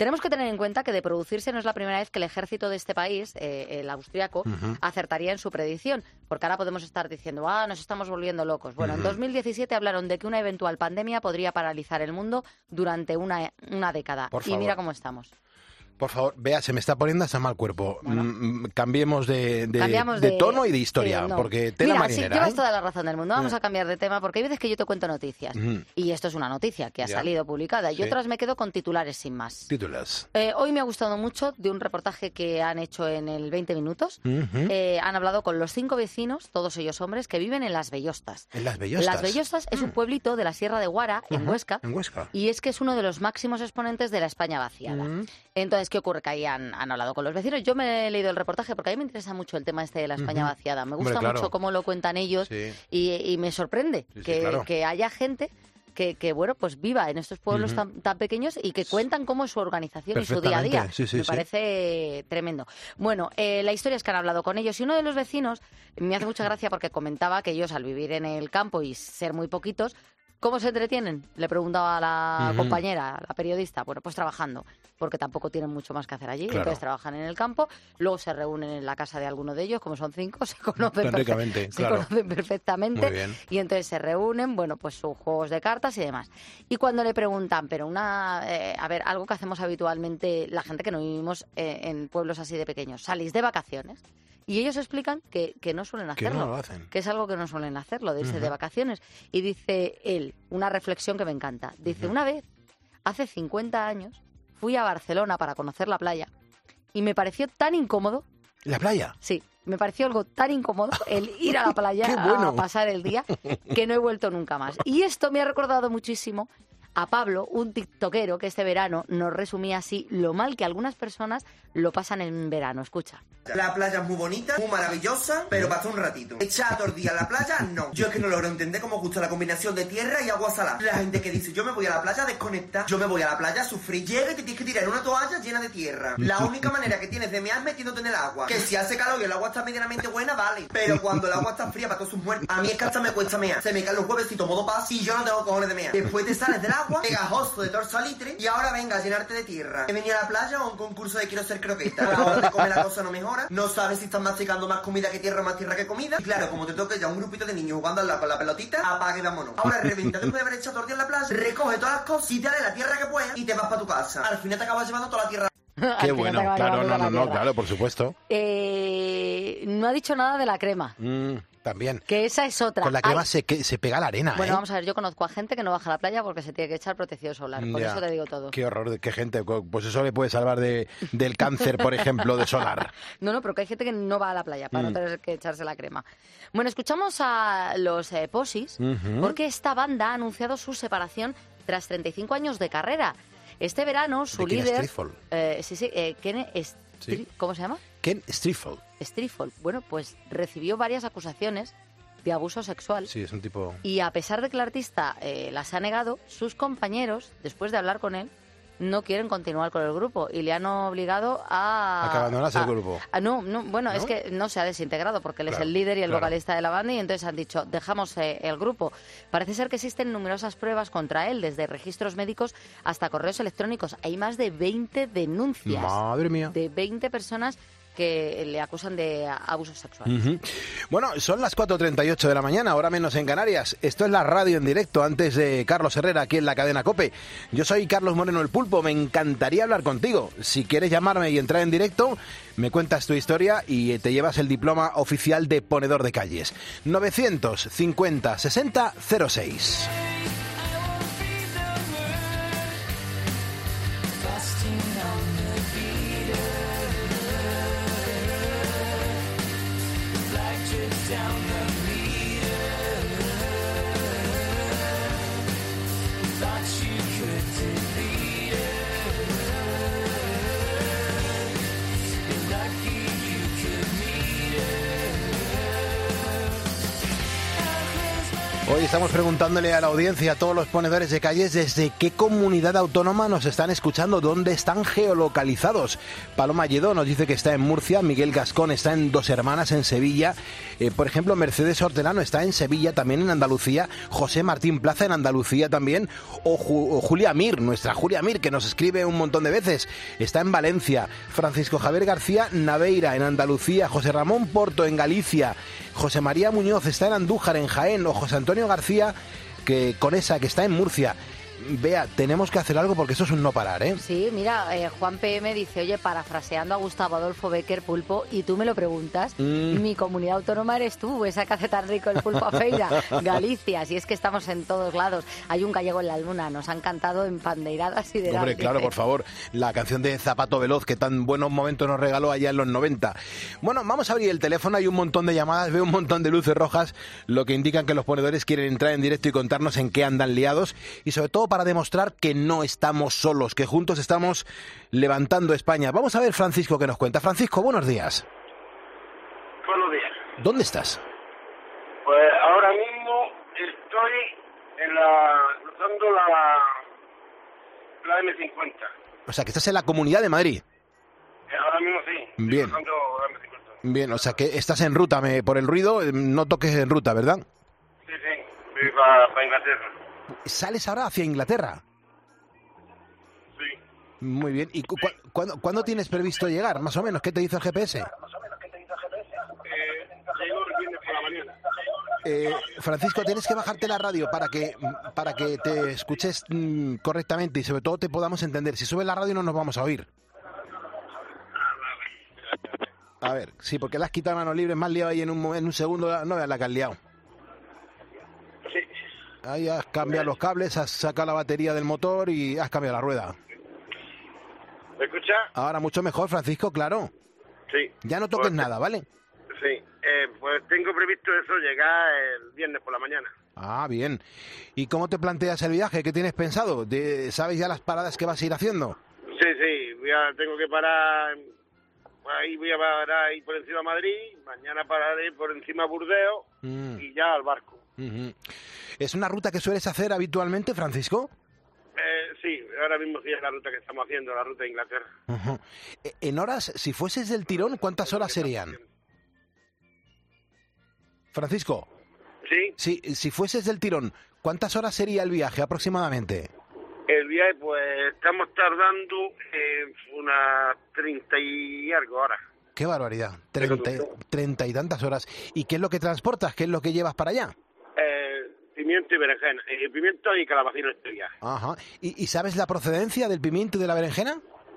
Tenemos que tener en cuenta que de producirse no es la primera vez que el ejército de este país, eh, el austriaco, uh-huh. acertaría en su predicción, porque ahora podemos estar diciendo, ah, nos estamos volviendo locos. Bueno, uh-huh. en dos mil diecisiete hablaron de que una eventual pandemia podría paralizar el mundo durante una, una década. Por y favor. mira cómo estamos. Por favor, vea, se me está poniendo hasta mal cuerpo. Bueno. Mm, cambiemos de, de, Cambiamos de, de tono y de historia, sí, no. porque tela Mira, marinera. sí, llevas ¿eh? toda la razón del mundo. Vamos Mm. a cambiar de tema, porque hay veces que yo te cuento noticias. Mm. Y esto es una noticia que ha Ya. salido publicada. Y Sí. otras me quedo con titulares sin más. Títulos. Eh, hoy me ha gustado mucho de un reportaje que han hecho en el veinte minutos. Uh-huh. Eh, han hablado con los cinco vecinos, todos ellos hombres, que viven en Las Bellostas. En Las Bellostas. Las Bellostas es un pueblito de la Sierra de Guara, en Ajá, Huesca. En Huesca. Y es que es uno de los máximos exponentes de la España vaciada. Mm. Entonces, ¿qué ocurre? Que ahí han, han hablado con los vecinos. Yo me he leído el reportaje porque a mí me interesa mucho el tema este de la España Ujú. vaciada. Me Hombre, gusta claro. mucho cómo lo cuentan ellos Sí. y, y me sorprende Sí, sí, que, claro. que haya gente que, que, bueno, pues viva en estos pueblos Ujú. tan, tan pequeños y que cuentan cómo es su organización y su día a día. Perfectamente. Sí, sí, me sí. parece tremendo. Bueno, eh, la historia es que han hablado con ellos y uno de los vecinos me hace mucha gracia porque comentaba que ellos al vivir en el campo y ser muy poquitos, ¿cómo se entretienen? Le preguntaba a la Ujú. compañera, a la periodista. Bueno, pues trabajando, porque tampoco tienen mucho más que hacer allí. Claro. Entonces trabajan en el campo, luego se reúnen en la casa de alguno de ellos, como son cinco, se conocen, Tan ricamente, perfe- se claro. conocen perfectamente. Muy bien. Y entonces se reúnen, bueno, pues sus juegos de cartas y demás. Y cuando le preguntan, pero una, eh, a ver, algo que hacemos habitualmente la gente que no vivimos eh, en pueblos así de pequeños, ¿salís de vacaciones? Y ellos explican que, que no suelen Que hacerlo. no lo hacen. Que es algo que no suelen hacerlo, de irse Ujú. de vacaciones. Y dice él, una reflexión que me encanta. Dice, Ujú. una vez, hace cincuenta años, fui a Barcelona para conocer la playa y me pareció tan incómodo. ¿La playa? Sí, me pareció algo tan incómodo el ir a la playa ¡Qué bueno! a pasar el día que no he vuelto nunca más. Y esto me ha recordado muchísimo a Pablo, un tiktokero que este verano nos resumía así lo mal que algunas personas lo pasan en verano. Escucha. La playa es muy bonita, muy maravillosa, pero pasa un ratito. Echar todo el día a la playa, no. Yo es que no logro entender cómo gusta la combinación de tierra y agua salada. La gente que dice, yo me voy a la playa a desconectar, yo me voy a la playa a sufrir. Llega y te tienes que tirar en una toalla llena de tierra. La única manera que tienes de mear es metiéndote en el agua. Que si hace calor y el agua está medianamente buena, vale. Pero cuando el agua está fría para todos sus muertos, a mí es que hasta me cuesta mear. Se me caen los huevecitos modo paz y yo no tengo cojones de mear. Después te sales del agua, pegajoso de torso a litre y ahora venga a llenarte de tierra. He venido a la playa o a un concurso de quiero ser croqueta. A la hora de comer la cosa no mejora. No sabes si estás masticando más comida que tierra o más tierra que comida. Y claro, como te toque ya un grupito de niños jugando al lado con la pelotita, apague y vámonos. Ahora reventa después de haber echado todo el día en la playa, recoge todas las cosas y dale la tierra que puedas y te vas para tu casa. Al final te acabas llevando toda la tierra. Qué bueno, claro, no, no, no, claro, por supuesto. Eh, no ha dicho nada de la crema, Mm, también. que esa es otra. Con la crema Hay- se, que- se pega la arena, Bueno, ¿eh? vamos a ver, yo conozco a gente que no baja a la playa porque se tiene que echar protección solar. Por Ya. eso te digo todo. Qué horror, qué gente. Pues eso le puede salvar de, del cáncer, por ejemplo, de solar. No, no, pero que hay gente que no va a la playa para Mm. no tener que echarse la crema. Bueno, escuchamos a los eh, Posis Ujú. porque esta banda ha anunciado su separación tras treinta y cinco años de carrera. Este verano su De Ken líder... Streetfall. eh, sí, sí, eh, Ken Stri- Sí. ¿Cómo se llama? Ken Streetfall. Streetfall. Bueno, pues recibió varias acusaciones de abuso sexual. Sí, es un tipo... Y a pesar de que el artista eh, las ha negado, sus compañeros, después de hablar con él, no quieren continuar con el grupo y le han obligado a... A que abandonase el a- grupo. a- no, no, bueno, ¿No? es que no se ha desintegrado porque él Claro, es el líder y el claro. vocalista de la banda y entonces han dicho, dejamos eh, el grupo. Parece ser que existen numerosas pruebas contra él, desde registros médicos hasta correos electrónicos. Hay más de veinte denuncias. Madre mía. De veinte personas que le acusan de abuso sexual. Ujú. Bueno, son las cuatro treinta y ocho de la mañana, ahora menos en Canarias. Esto es la radio en directo, antes de Carlos Herrera, aquí en la cadena COPE. Yo soy Carlos Moreno el Pulpo, me encantaría hablar contigo. Si quieres llamarme y entrar en directo, me cuentas tu historia y te llevas el diploma oficial de ponedor de calles. novecientos cincuenta sesenta cero seis. Hoy estamos preguntándole a la audiencia, a todos los ponedores de calles, desde qué comunidad autónoma nos están escuchando, dónde están geolocalizados. Paloma Lledó nos dice que está en Murcia, Miguel Gascón está en Dos Hermanas, en Sevilla. Eh, por ejemplo, Mercedes Hortelano está en Sevilla, también en Andalucía. José Martín Plaza en Andalucía también. O, Ju- o Julia Mir, nuestra Julia Mir, que nos escribe un montón de veces, está en Valencia. Francisco Javier García Naveira en Andalucía. José Ramón Porto en Galicia. José María Muñoz está en Andújar, en Jaén. O José Antonio García, que con esa que está en Murcia. Vea, tenemos que hacer algo porque eso es un no parar, ¿eh? Sí, mira, eh, Juan P M dice, oye, parafraseando a Gustavo Adolfo Bécquer, Pulpo, y tú me lo preguntas, Mm. mi comunidad autónoma eres tú, esa que hace tan rico el pulpo a feira, Galicia, si es que estamos en todos lados. Hay un gallego en la luna, nos han cantado en pandeiradas y de Hombre, claro, por favor, la canción de Zapato Veloz que tan buenos momentos nos regaló allá en los noventa. Bueno, vamos a abrir el teléfono, hay un montón de llamadas, veo un montón de luces rojas, lo que indican que los ponedores quieren entrar en directo y contarnos en qué andan liados, y sobre todo para demostrar que no estamos solos, que juntos estamos levantando España. Vamos a ver Francisco que nos cuenta. Francisco, buenos días. Buenos días. ¿Dónde estás? Pues ahora mismo estoy en la cruzando la la eme cincuenta. O sea, que estás en la Comunidad de Madrid. Eh, Ahora mismo sí. estoy Bien. cruzando la eme cincuenta. Bien, o sea, que estás en ruta, me, por el ruido, eh, no toques en ruta, ¿verdad? Sí, sí. Voy para Inglaterra. ¿Sales ahora hacia Inglaterra? Sí. Muy bien. ¿Y cu- cu- cuándo, cuándo tienes previsto llegar, más o menos? ¿Qué te dice el G P S? Eh, llego el viernes por la mañana. Eh, Francisco, tienes que bajarte la radio para que para que te escuches mm, correctamente y sobre todo te podamos entender. Si subes la radio no nos vamos a oír. A ver, sí, porque la has quitado manos libres, más liado ahí en un, mo- en un segundo, no veas la que has liado. Sí. Ahí has cambiado los cables, has sacado la batería del motor y has cambiado la rueda. ¿Me escucha? Ahora mucho mejor, Francisco, claro. Sí. Ya no toques Pues, nada, ¿vale? Sí. Eh, pues tengo previsto eso llegar el viernes por la mañana. Ah, bien. ¿Y cómo te planteas el viaje? ¿Qué tienes pensado? ¿De- ¿Sabes ya las paradas que vas a ir haciendo? Sí, sí. Voy a, tengo que parar. Ahí voy a parar ahí por encima de Madrid. Mañana pararé por encima de Burdeos Mm, y ya al barco. ujú. ¿Es una ruta que sueles hacer habitualmente, Francisco? Eh, sí, ahora mismo sí es la ruta que estamos haciendo, la ruta de Inglaterra. Ujú. E- En horas, si fueses del tirón, ¿cuántas horas serían? Francisco, Sí, si, si fueses del tirón, ¿cuántas horas sería el viaje aproximadamente? el viaje pues estamos tardando eh, unas treinta y algo horas. ¡Qué barbaridad! Treinta, treinta y tantas horas. ¿Y qué es lo que transportas? ¿Qué es lo que llevas para allá? Eh, pimiento y berenjena, eh, pimiento y calabacín este viaje. Ajá. ¿Y, y sabes la procedencia del pimiento y de la berenjena?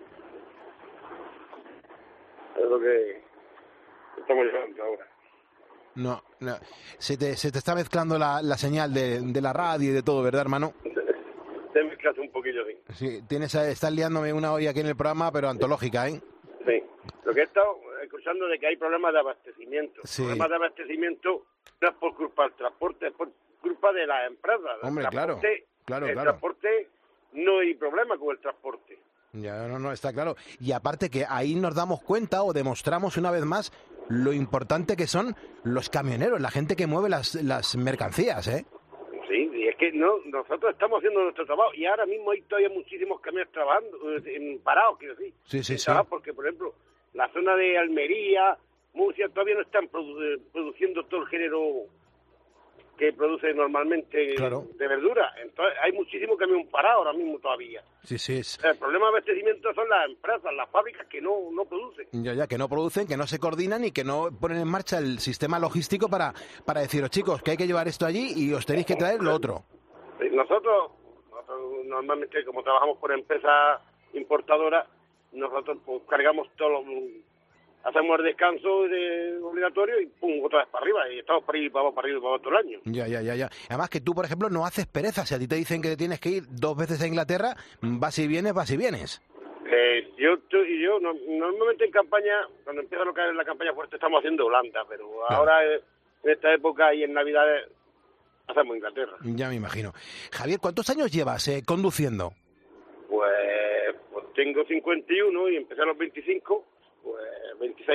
Es lo que estamos llevando ahora. No, no. Se te, se te está mezclando la, la señal de, de la radio y de todo, ¿verdad, hermano? Te mezclas un poquillo, sí. Sí, tienes, estás liándome una olla aquí en el programa, pero antológica, ¿eh? Sí. Lo que he estado escuchando de que hay problemas de abastecimiento. Sí. Problemas de abastecimiento no es por culpa del transporte, es por culpa de las empresas. El Hombre, claro, transporte- claro, el claro. transporte, no hay problema con el transporte. Ya, no, no, está claro. Y aparte que ahí nos damos cuenta o demostramos una vez más lo importante que son los camioneros, la gente que mueve las, las mercancías, ¿eh? Sí, y es que no, nosotros estamos haciendo nuestro trabajo y ahora mismo hay todavía muchísimos camiones trabajando, eh, en- parados, quiero decir. Sí, sí, En sí. trabajo, porque, por ejemplo, la zona de Almería, Murcia, todavía no están produ- produciendo todo el género que produce normalmente Claro. de verdura. Entonces, hay muchísimos camiones parados ahora mismo todavía. Sí, sí, es... El problema de abastecimiento son las empresas, las fábricas que no, no producen. Ya, ya, que no producen, que no se coordinan y que no ponen en marcha el sistema logístico para, para deciros, chicos, que hay que llevar esto allí y os tenéis que traer lo otro. Eh, Nosotros, nosotros normalmente, como trabajamos por empresas importadoras, nosotros pues, cargamos todo lo, hacemos el descanso de, obligatorio y pum, otra vez para arriba. Y estamos para ir para, para arriba y para otro el año. Ya, ya, ya, ya. Además que tú, por ejemplo, no haces pereza. Si a ti te dicen que te tienes que ir dos veces a Inglaterra, vas y vienes, vas y vienes. Eh, yo y yo no- normalmente en campaña, cuando empieza lo que es la campaña fuerte, estamos haciendo Holanda, pero ahora eh, en esta época y en Navidades hacemos Inglaterra. Ya me imagino. Javier, ¿cuántos años llevas eh, conduciendo? Pues, pues tengo cincuenta y uno y empecé a los veinticinco, pues veintiséis años.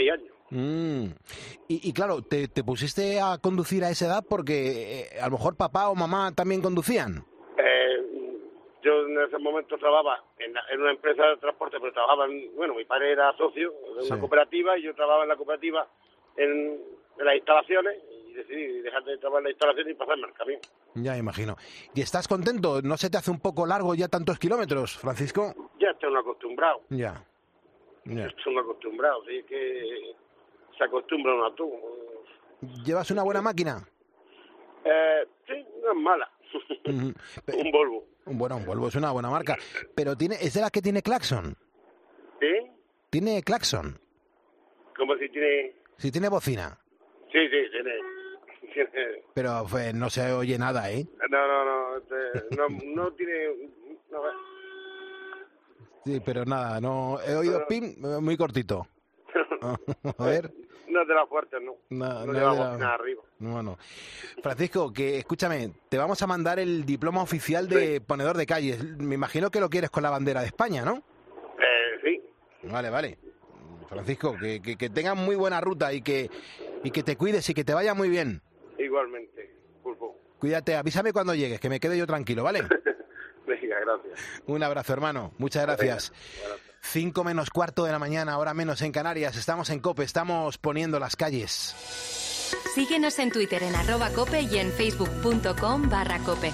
Mm. Y, y claro, te, te pusiste a conducir a esa edad porque eh, a lo mejor papá o mamá también conducían. Eh, yo en ese momento trabajaba en, en una empresa de transporte, pero trabajaba en, bueno, mi padre era socio de una Sí. cooperativa y yo trabajaba en la cooperativa en, en las instalaciones y decidí dejar de trabajar en las instalaciones y pasarme al camino. Ya imagino. ¿Y estás contento? ¿No se te hace un poco largo ya tantos kilómetros, Francisco? Ya estoy acostumbrado, Ya. Ya. estoy acostumbrado, sí, que se acostumbra uno a todo. ¿Llevas una buena máquina? Eh, sí, no es mala. Ujú. Un Volvo. Bueno, un Volvo es una buena marca. Pero tiene, ¿es de las que tiene claxon? ¿Sí? ¿Tiene claxon? Como si tiene... Sí, tiene bocina. Sí, sí, tiene... tiene... Pero pues, no se oye nada, ¿eh? No, no, no, este, no, no tiene... No, Sí, pero nada, no he oído pim muy cortito. A ver. no es de las fuertes, no. No, No, no llevamos de la- nada arriba. Bueno, Francisco, que escúchame, te vamos a mandar el diploma oficial de ponedor de calles. Me imagino que lo quieres con la bandera de España, ¿no? Eh, sí. Vale, vale. Francisco, que, que, que tengas muy buena ruta y que, y que te cuides y que te vaya muy bien. Igualmente, Pulpo. Cuídate, avísame cuando llegues, que me quede yo tranquilo, ¿vale? Venga, gracias. Un abrazo, hermano. Muchas gracias. Cinco menos cuarto de la mañana, ahora menos en Canarias. Estamos en COPE, estamos poniendo las calles. Síguenos en Twitter en arroba cope y en facebook.com barra cope.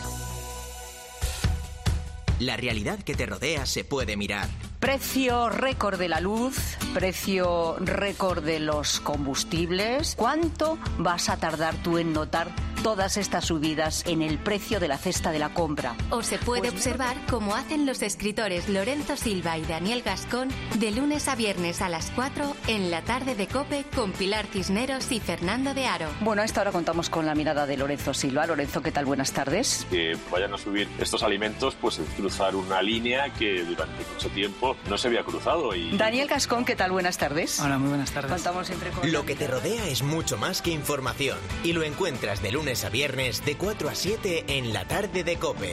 La realidad que te rodea se puede mirar. Precio récord de la luz, precio récord de los combustibles. ¿Cuánto vas a tardar tú en notar todas estas subidas en el precio de la cesta de la compra? O se puede Pues observar cómo hacen los escritores Lorenzo Silva y Daniel Gascón de lunes a viernes a las cuatro en la tarde de COPE con Pilar Cisneros y Fernando de Aro. Bueno, a esta hora contamos con la mirada de Lorenzo Silva. Lorenzo, ¿qué tal? Buenas tardes. Que vayan a subir estos alimentos, pues es cruzar una línea que durante mucho tiempo no se había cruzado. Y Daniel Gascón, ¿qué tal? Buenas tardes. Hola, muy buenas tardes. Contamos siempre con... Lo que te rodea es mucho más que información y lo encuentras de lunes a viernes de cuatro a siete en la tarde de COPE.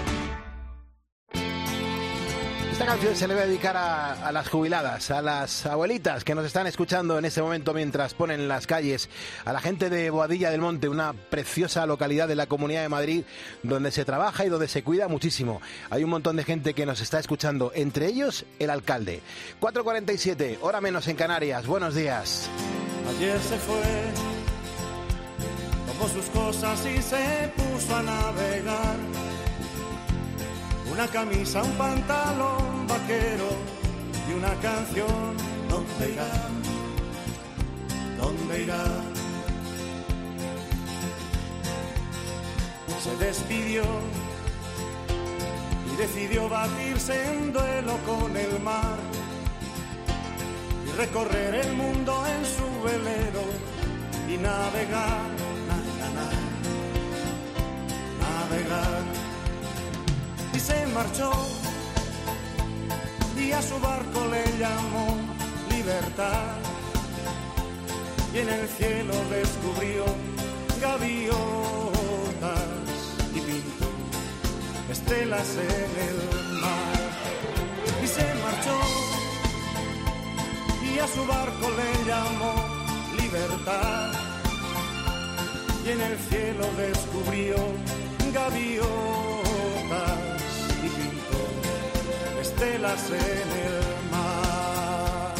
Esta canción se le va a dedicar a, a las jubiladas, a las abuelitas que nos están escuchando en este momento mientras ponen las calles, a la gente de Boadilla del Monte, una preciosa localidad de la Comunidad de Madrid donde se trabaja y donde se cuida muchísimo. Hay un montón de gente que nos está escuchando, entre ellos el alcalde. cuatro cuarenta y siete, hora menos en Canarias. Buenos días. Ayer se fue, tomó sus cosas y se puso a navegar. Una camisa, un pantalón vaquero y una canción. ¿Dónde irá? ¿Dónde irá? Se despidió y decidió batirse en duelo con el mar y recorrer el mundo en su velero y navegar, na, na, na, navegar. Y se marchó y a su barco le llamó Libertad y en el cielo descubrió gaviotas y pintó estelas en el mar. Y se marchó y a su barco le llamó Libertad y en el cielo descubrió gaviotas y pintó estelas en el mar.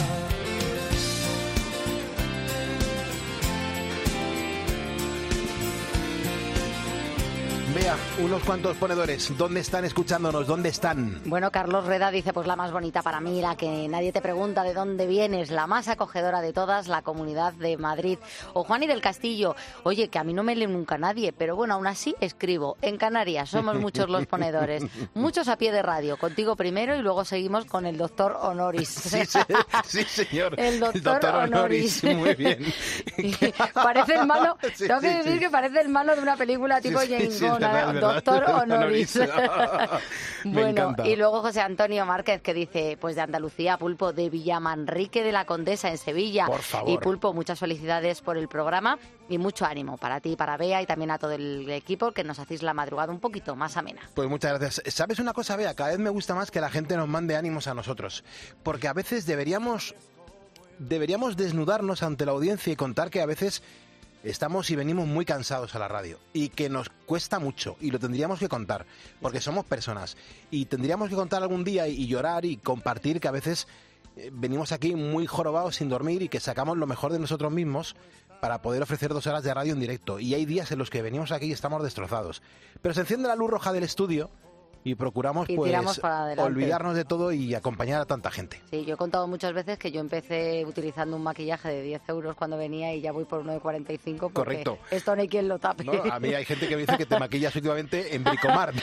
Vea, unos cuantos ponedores, ¿dónde están escuchándonos? ¿Dónde están? Bueno, Carlos Reda dice, pues la más bonita para mí, la que nadie te pregunta de dónde vienes, la más acogedora de todas, la Comunidad de Madrid. O Juani del Castillo, oye, que a mí no me lee nunca nadie, pero bueno, aún así escribo. En Canarias somos muchos los ponedores, muchos a pie de radio, contigo primero y luego seguimos con el doctor Honoris. Sí, sí, sí, señor. El doctor Honoris. Muy bien. Parece el malo, Sí, tengo que sí, decir sí. que parece el malo de una película tipo Sí, sí, James sí, es Bond, verdad, es verdad. doctor Honoris. Me Bueno, encanta. y luego José Antonio Márquez que dice, pues de Andalucía, Pulpo, de Villamanrique de la Condesa en Sevilla. Por favor. Y Pulpo, muchas felicidades por el programa y mucho ánimo para ti, para Bea y también a todo el equipo que nos hacéis la madrugada un poquito más amena. Pues muchas gracias. ¿Sabes una cosa, Bea? Cada vez me gusta más que la gente nos mande ánimos a nosotros. Porque a veces deberíamos deberíamos desnudarnos ante la audiencia y contar que a veces estamos y venimos muy cansados a la radio y que nos cuesta mucho y lo tendríamos que contar porque somos personas y tendríamos que contar algún día y llorar y compartir que a veces eh, venimos aquí muy jorobados sin dormir y que sacamos lo mejor de nosotros mismos para poder ofrecer dos horas de radio en directo, y hay días en los que venimos aquí y estamos destrozados, pero se enciende la luz roja del estudio y procuramos y pues para olvidarnos de todo y acompañar a tanta gente. Sí, yo he contado muchas veces que yo empecé utilizando un maquillaje de diez euros cuando venía y ya voy por uno de cuarenta y cinco porque Correcto. Esto no hay quien lo tape. No, a mí hay gente que me dice que te maquillas últimamente en Bricomart.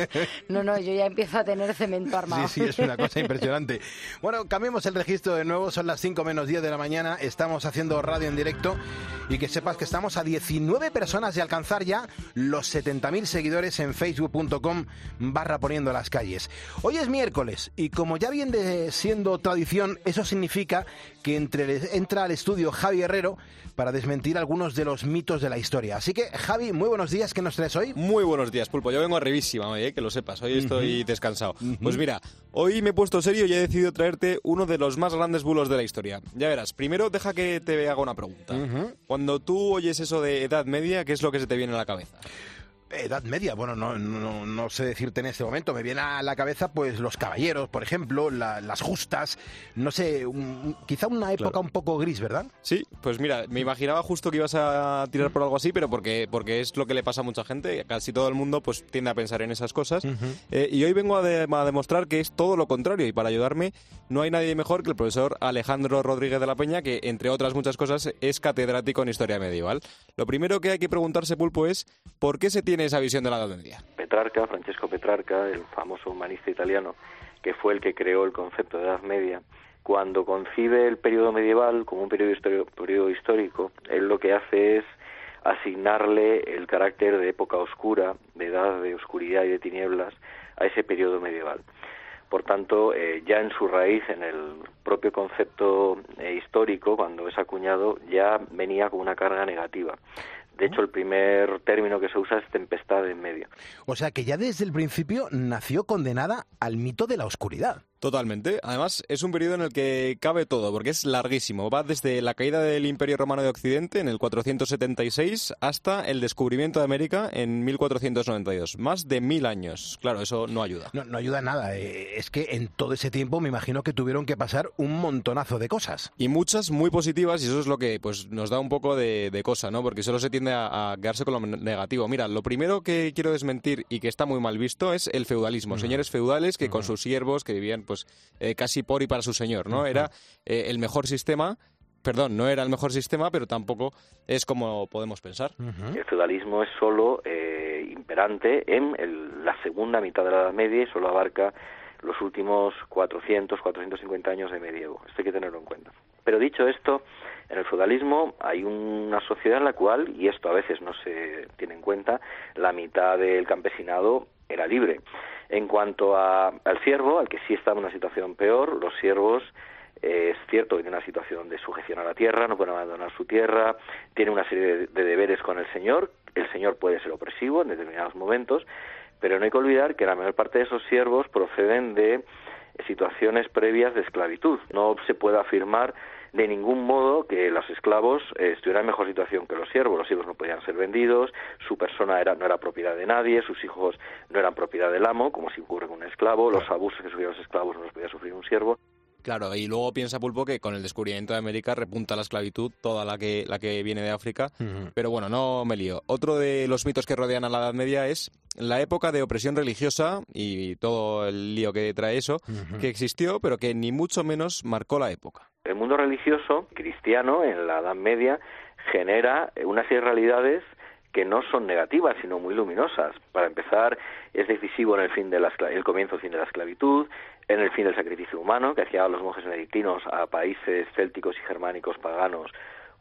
No, no, yo ya empiezo a tener cemento armado. Sí, sí, es una cosa impresionante. Bueno, cambiemos el registro de nuevo, son las cinco menos diez de la mañana, estamos haciendo radio en directo y que sepas que estamos a diecinueve personas de alcanzar ya los setenta mil seguidores en facebook punto com barra poniendo las calles. Hoy es miércoles y como ya viene siendo tradición, eso significa que entre, entra al estudio Javi Herrero para desmentir algunos de los mitos de la historia. Así que, Javi, muy buenos días, ¿qué nos traes hoy? Muy buenos días, Pulpo. Yo vengo arribísima hoy, ¿eh? Que lo sepas. Hoy estoy uh-huh. descansado. Uh-huh. Pues mira, hoy me he puesto serio y he decidido traerte uno de los más grandes bulos de la historia. Ya verás, primero deja que te haga una pregunta. Uh-huh. Cuando tú oyes eso de Edad Media, ¿qué es lo que se te viene a la cabeza? Edad Media, bueno, no, no, no sé decirte en este momento. Me viene a la cabeza, pues, los caballeros, por ejemplo, la, las justas, no sé, un, quizá una época claro. un poco gris, ¿verdad? Sí, pues mira, me imaginaba justo que ibas a tirar por algo así, pero porque, porque es lo que le pasa a mucha gente. Casi todo el mundo pues tiende a pensar en esas cosas. Uh-huh. Eh, y hoy vengo a, de, a demostrar que es todo lo contrario. Y para ayudarme, no hay nadie mejor que el profesor Alejandro Rodríguez de la Peña, que, entre otras muchas cosas, es catedrático en Historia Medieval. Lo primero que hay que preguntarse, Pulpo, es ¿por qué se tiene esa visión de la Edad Media? Petrarca, Francesco Petrarca, el famoso humanista italiano, que fue el que creó el concepto de Edad Media, cuando concibe el periodo medieval como un periodo, histori- periodo histórico, él lo que hace es asignarle el carácter de época oscura, de edad de oscuridad y de tinieblas a ese periodo medieval. Por tanto, eh, ya en su raíz, en el propio concepto eh, histórico, cuando es acuñado, ya venía con una carga negativa. De hecho, el primer término que se usa es tempestad en medio. O sea que ya desde el principio nació condenada al mito de la oscuridad. Totalmente. Además, es un periodo en el que cabe todo, porque es larguísimo. Va desde la caída del Imperio Romano de Occidente en el cuatrocientos setenta y seis hasta el descubrimiento de América en mil cuatrocientos noventa y dos. Más de mil años. Claro, eso no ayuda. No, no ayuda nada. Es que en todo ese tiempo me imagino que tuvieron que pasar un montonazo de cosas. Y muchas muy positivas, y eso es lo que pues nos da un poco de, de cosa, ¿no? Porque solo se tiende a, a quedarse con lo negativo. Mira, lo primero que quiero desmentir y que está muy mal visto es el feudalismo. Uh-huh. Señores feudales que uh-huh. con sus siervos, que vivían pues eh, casi por y para su señor, ¿no? Uh-huh. Era eh, el mejor sistema. Perdón, no era el mejor sistema, pero tampoco es como podemos pensar. Uh-huh. El feudalismo es solo eh, imperante en el, la segunda mitad de la Edad Media y solo abarca los últimos cuatrocientos, cuatrocientos cincuenta años de medievo. Esto hay que tenerlo en cuenta. Pero dicho esto, en el feudalismo hay una sociedad en la cual, y esto a veces no se tiene en cuenta, la mitad del campesinado era libre. En cuanto a, al siervo, al que sí estaba en una situación peor, los siervos, eh, es cierto que tienen una situación de sujeción a la tierra, no pueden abandonar su tierra, tienen una serie de, de deberes con el señor, el señor puede ser opresivo en determinados momentos, pero no hay que olvidar que la mayor parte de esos siervos proceden de situaciones previas de esclavitud. No se puede afirmar de ningún modo que los esclavos eh, estuvieran en mejor situación que los siervos. Los siervos no podían ser vendidos, su persona era, no era propiedad de nadie, sus hijos no eran propiedad del amo, como si ocurre con un esclavo, los abusos que sufrían los esclavos no los podía sufrir un siervo. Claro, y luego piensa Pulpo que con el descubrimiento de América repunta la esclavitud, toda la que la que viene de África, uh-huh. pero bueno, no me lío. Otro de los mitos que rodean a la Edad Media es la época de opresión religiosa y todo el lío que trae eso, uh-huh. que existió, pero que ni mucho menos marcó la época. El mundo religioso cristiano en la Edad Media genera una serie de realidades que no son negativas, sino muy luminosas. Para empezar, es decisivo en el fin de la el comienzo fin de la esclavitud, en el fin del sacrificio humano, que hacían los monjes benedictinos a países célticos y germánicos paganos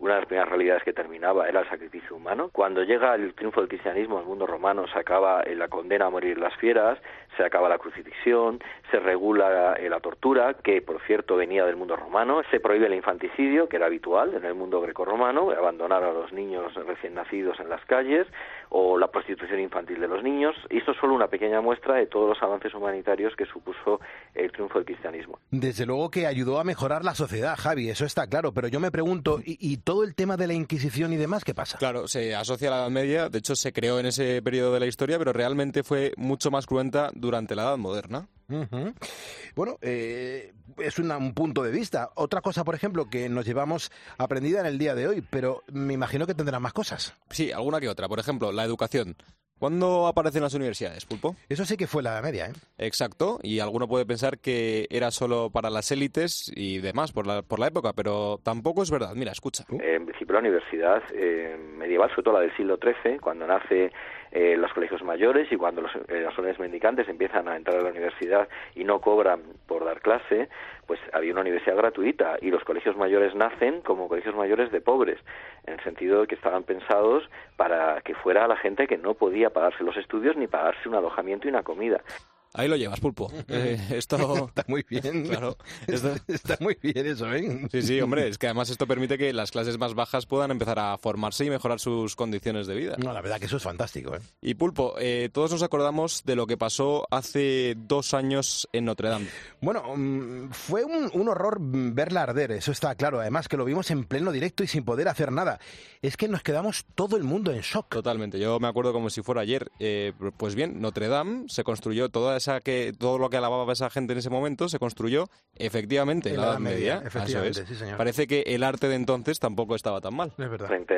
una de las primeras realidades que terminaba era el sacrificio humano. Cuando llega el triunfo del cristianismo al mundo romano, se acaba la condena a morir las fieras, se acaba la crucifixión, se regula la tortura, que por cierto venía del mundo romano, se prohíbe el infanticidio, que era habitual en el mundo grecorromano, abandonar a los niños recién nacidos en las calles, o la prostitución infantil de los niños, y esto es solo una pequeña muestra de todos los avances humanitarios que supuso el triunfo del cristianismo. Desde luego que ayudó a mejorar la sociedad, Javi, eso está claro, pero yo me pregunto, ¿y, y todo el tema de la Inquisición y demás, qué pasa? Claro, se asocia a la Edad Media, de hecho se creó en ese periodo de la historia, pero realmente fue mucho más cruenta durante la Edad Moderna. Uh-huh. Bueno, eh, es una, un punto de vista. Otra cosa, por ejemplo, que nos llevamos aprendida en el día de hoy, pero me imagino que tendrá más cosas. Sí, alguna que otra. Por ejemplo, la educación. ¿Cuándo aparecen las universidades, Pulpo? Eso sí que fue la Edad Media, ¿eh? Exacto, y alguno puede pensar que era solo para las élites y demás por la, por la época, pero tampoco es verdad. Mira, escucha. Eh, en principio la universidad eh, medieval, sobre todo la del siglo trece, cuando nace eh, los colegios mayores y cuando los, eh, los jóvenes mendicantes empiezan a entrar a la universidad y no cobran por dar clase, pues había una universidad gratuita y los colegios mayores nacen como colegios mayores de pobres, en el sentido de que estaban pensados para que fuera la gente que no podía pagarse los estudios ni pagarse un alojamiento y una comida. Ahí lo llevas, Pulpo. Eh, esto está muy bien. Claro, esto... está muy bien eso, ¿eh? Sí, sí, hombre, es que además esto permite que las clases más bajas puedan empezar a formarse y mejorar sus condiciones de vida. No, la verdad que eso es fantástico, ¿eh? Y Pulpo, eh, todos nos acordamos de lo que pasó hace dos años en Notre Dame. Bueno, fue un, un horror verla arder, eso está claro. Además que lo vimos en pleno directo y sin poder hacer nada. Es que nos quedamos todo el mundo en shock. Totalmente, yo me acuerdo como si fuera ayer. Eh, pues bien, Notre Dame se construyó toda esa que todo lo que alababa a esa gente en ese momento se construyó efectivamente en la Edad Media. Media efectivamente, eso es. Sí, señor. Parece que el arte de entonces tampoco estaba tan mal. Es verdad. Frente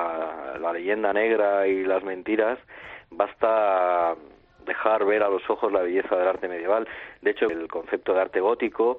a la leyenda negra y las mentiras, basta dejar ver a los ojos la belleza del arte medieval. De hecho, el concepto de arte gótico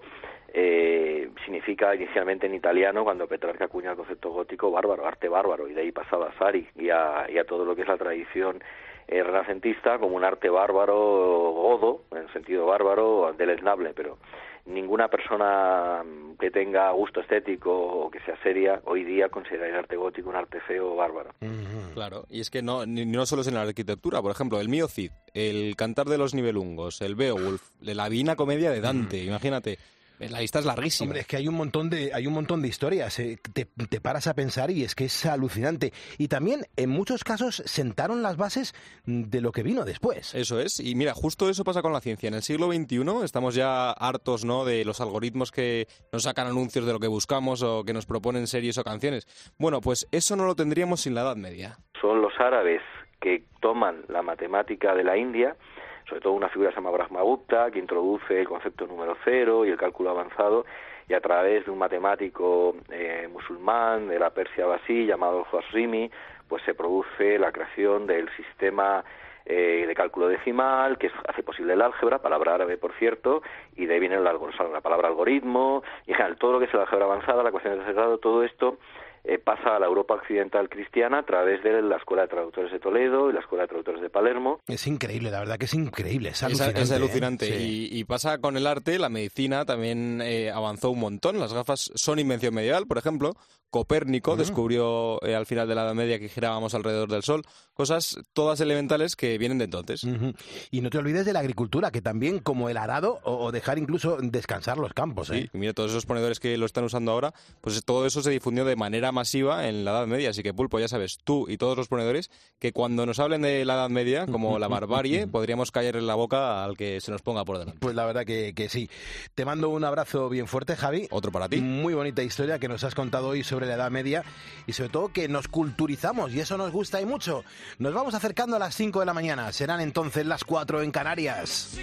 eh, significa inicialmente en italiano, cuando Petrarca acuña el concepto gótico, bárbaro, arte bárbaro, y de ahí pasaba a Sari y a, y a todo lo que es la tradición Eh, renacentista como un arte bárbaro, godo, en sentido bárbaro, deleznable, pero ninguna persona que tenga gusto estético o que sea seria hoy día considera el arte gótico un arte feo o bárbaro. Uh-huh. Claro, y es que no, ni, no solo es en la arquitectura, por ejemplo, el Mio Cid, el Cantar de los Nibelungos, el Beowulf, la Divina Comedia de Dante, uh-huh. Imagínate. La lista es larguísima. Hombre, es que hay un montón de hay un montón de historias. Eh, te, te paras a pensar y es que es alucinante. Y también, en muchos casos, sentaron las bases de lo que vino después. Eso es. Y mira, justo eso pasa con la ciencia. En el siglo veintiuno estamos ya hartos, ¿no?, de los algoritmos que nos sacan anuncios de lo que buscamos o que nos proponen series o canciones. Bueno, pues eso no lo tendríamos sin la Edad Media. Son los árabes que toman la matemática de la India, sobre todo una figura que se llama Brahmagupta, que introduce el concepto número cero y el cálculo avanzado, y a través de un matemático eh, musulmán de la Persia basí llamado Khwarizmi, pues se produce la creación del sistema eh, de cálculo decimal, que hace posible el álgebra, palabra árabe por cierto, y de ahí viene la, la palabra algoritmo, y en general todo lo que es el álgebra avanzada, la ecuación de tercer grado, todo esto Eh, pasa a la Europa occidental cristiana a través de la Escuela de Traductores de Toledo y la Escuela de Traductores de Palermo. Es increíble, la verdad que es increíble, es alucinante. Es, es alucinante. ¿eh? Sí. Y, y pasa con el arte, la medicina también eh, avanzó un montón. Las gafas son invención medieval, por ejemplo. Copérnico uh-huh. descubrió eh, al final de la Edad Media que girábamos alrededor del Sol. Cosas todas elementales que vienen de entonces. Uh-huh. Y no te olvides de la agricultura, que también como el arado o, o dejar incluso descansar los campos. ¿eh? Sí, mira, todos esos ponedores que lo están usando ahora, pues todo eso se difundió de manera masiva en la Edad Media. Así que, Pulpo, ya sabes, tú y todos los ponedores, que cuando nos hablen de la Edad Media, como la barbarie, podríamos callar en la boca al que se nos ponga por delante. Pues la verdad que, que sí. Te mando un abrazo bien fuerte, Javi. Otro para ti. Muy bonita historia que nos has contado hoy sobre la Edad Media y sobre todo que nos culturizamos y eso nos gusta y mucho. Nos vamos acercando a las cinco de la mañana. Serán entonces las cuatro en Canarias.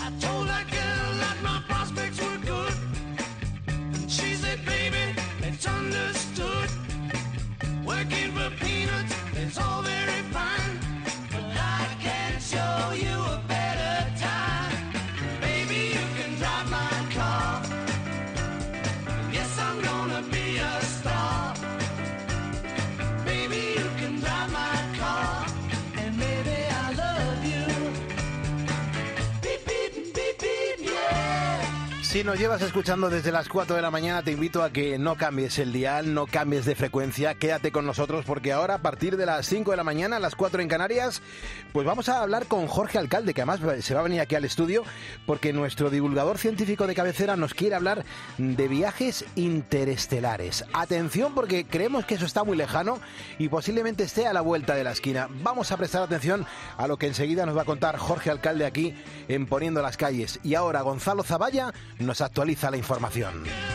It's Si nos llevas escuchando desde las cuatro de la mañana, te invito a que no cambies el dial, no cambies de frecuencia, quédate con nosotros porque ahora a partir de las cinco de la mañana, a las cuatro en Canarias, pues vamos a hablar con Jorge Alcalde, que además se va a venir aquí al estudio porque nuestro divulgador científico de cabecera nos quiere hablar de viajes interestelares. Atención porque creemos que eso está muy lejano y posiblemente esté a la vuelta de la esquina. Vamos a prestar atención a lo que enseguida nos va a contar Jorge Alcalde aquí en Poniendo las Calles. Y ahora Gonzalo Zavalla nos actualiza la información.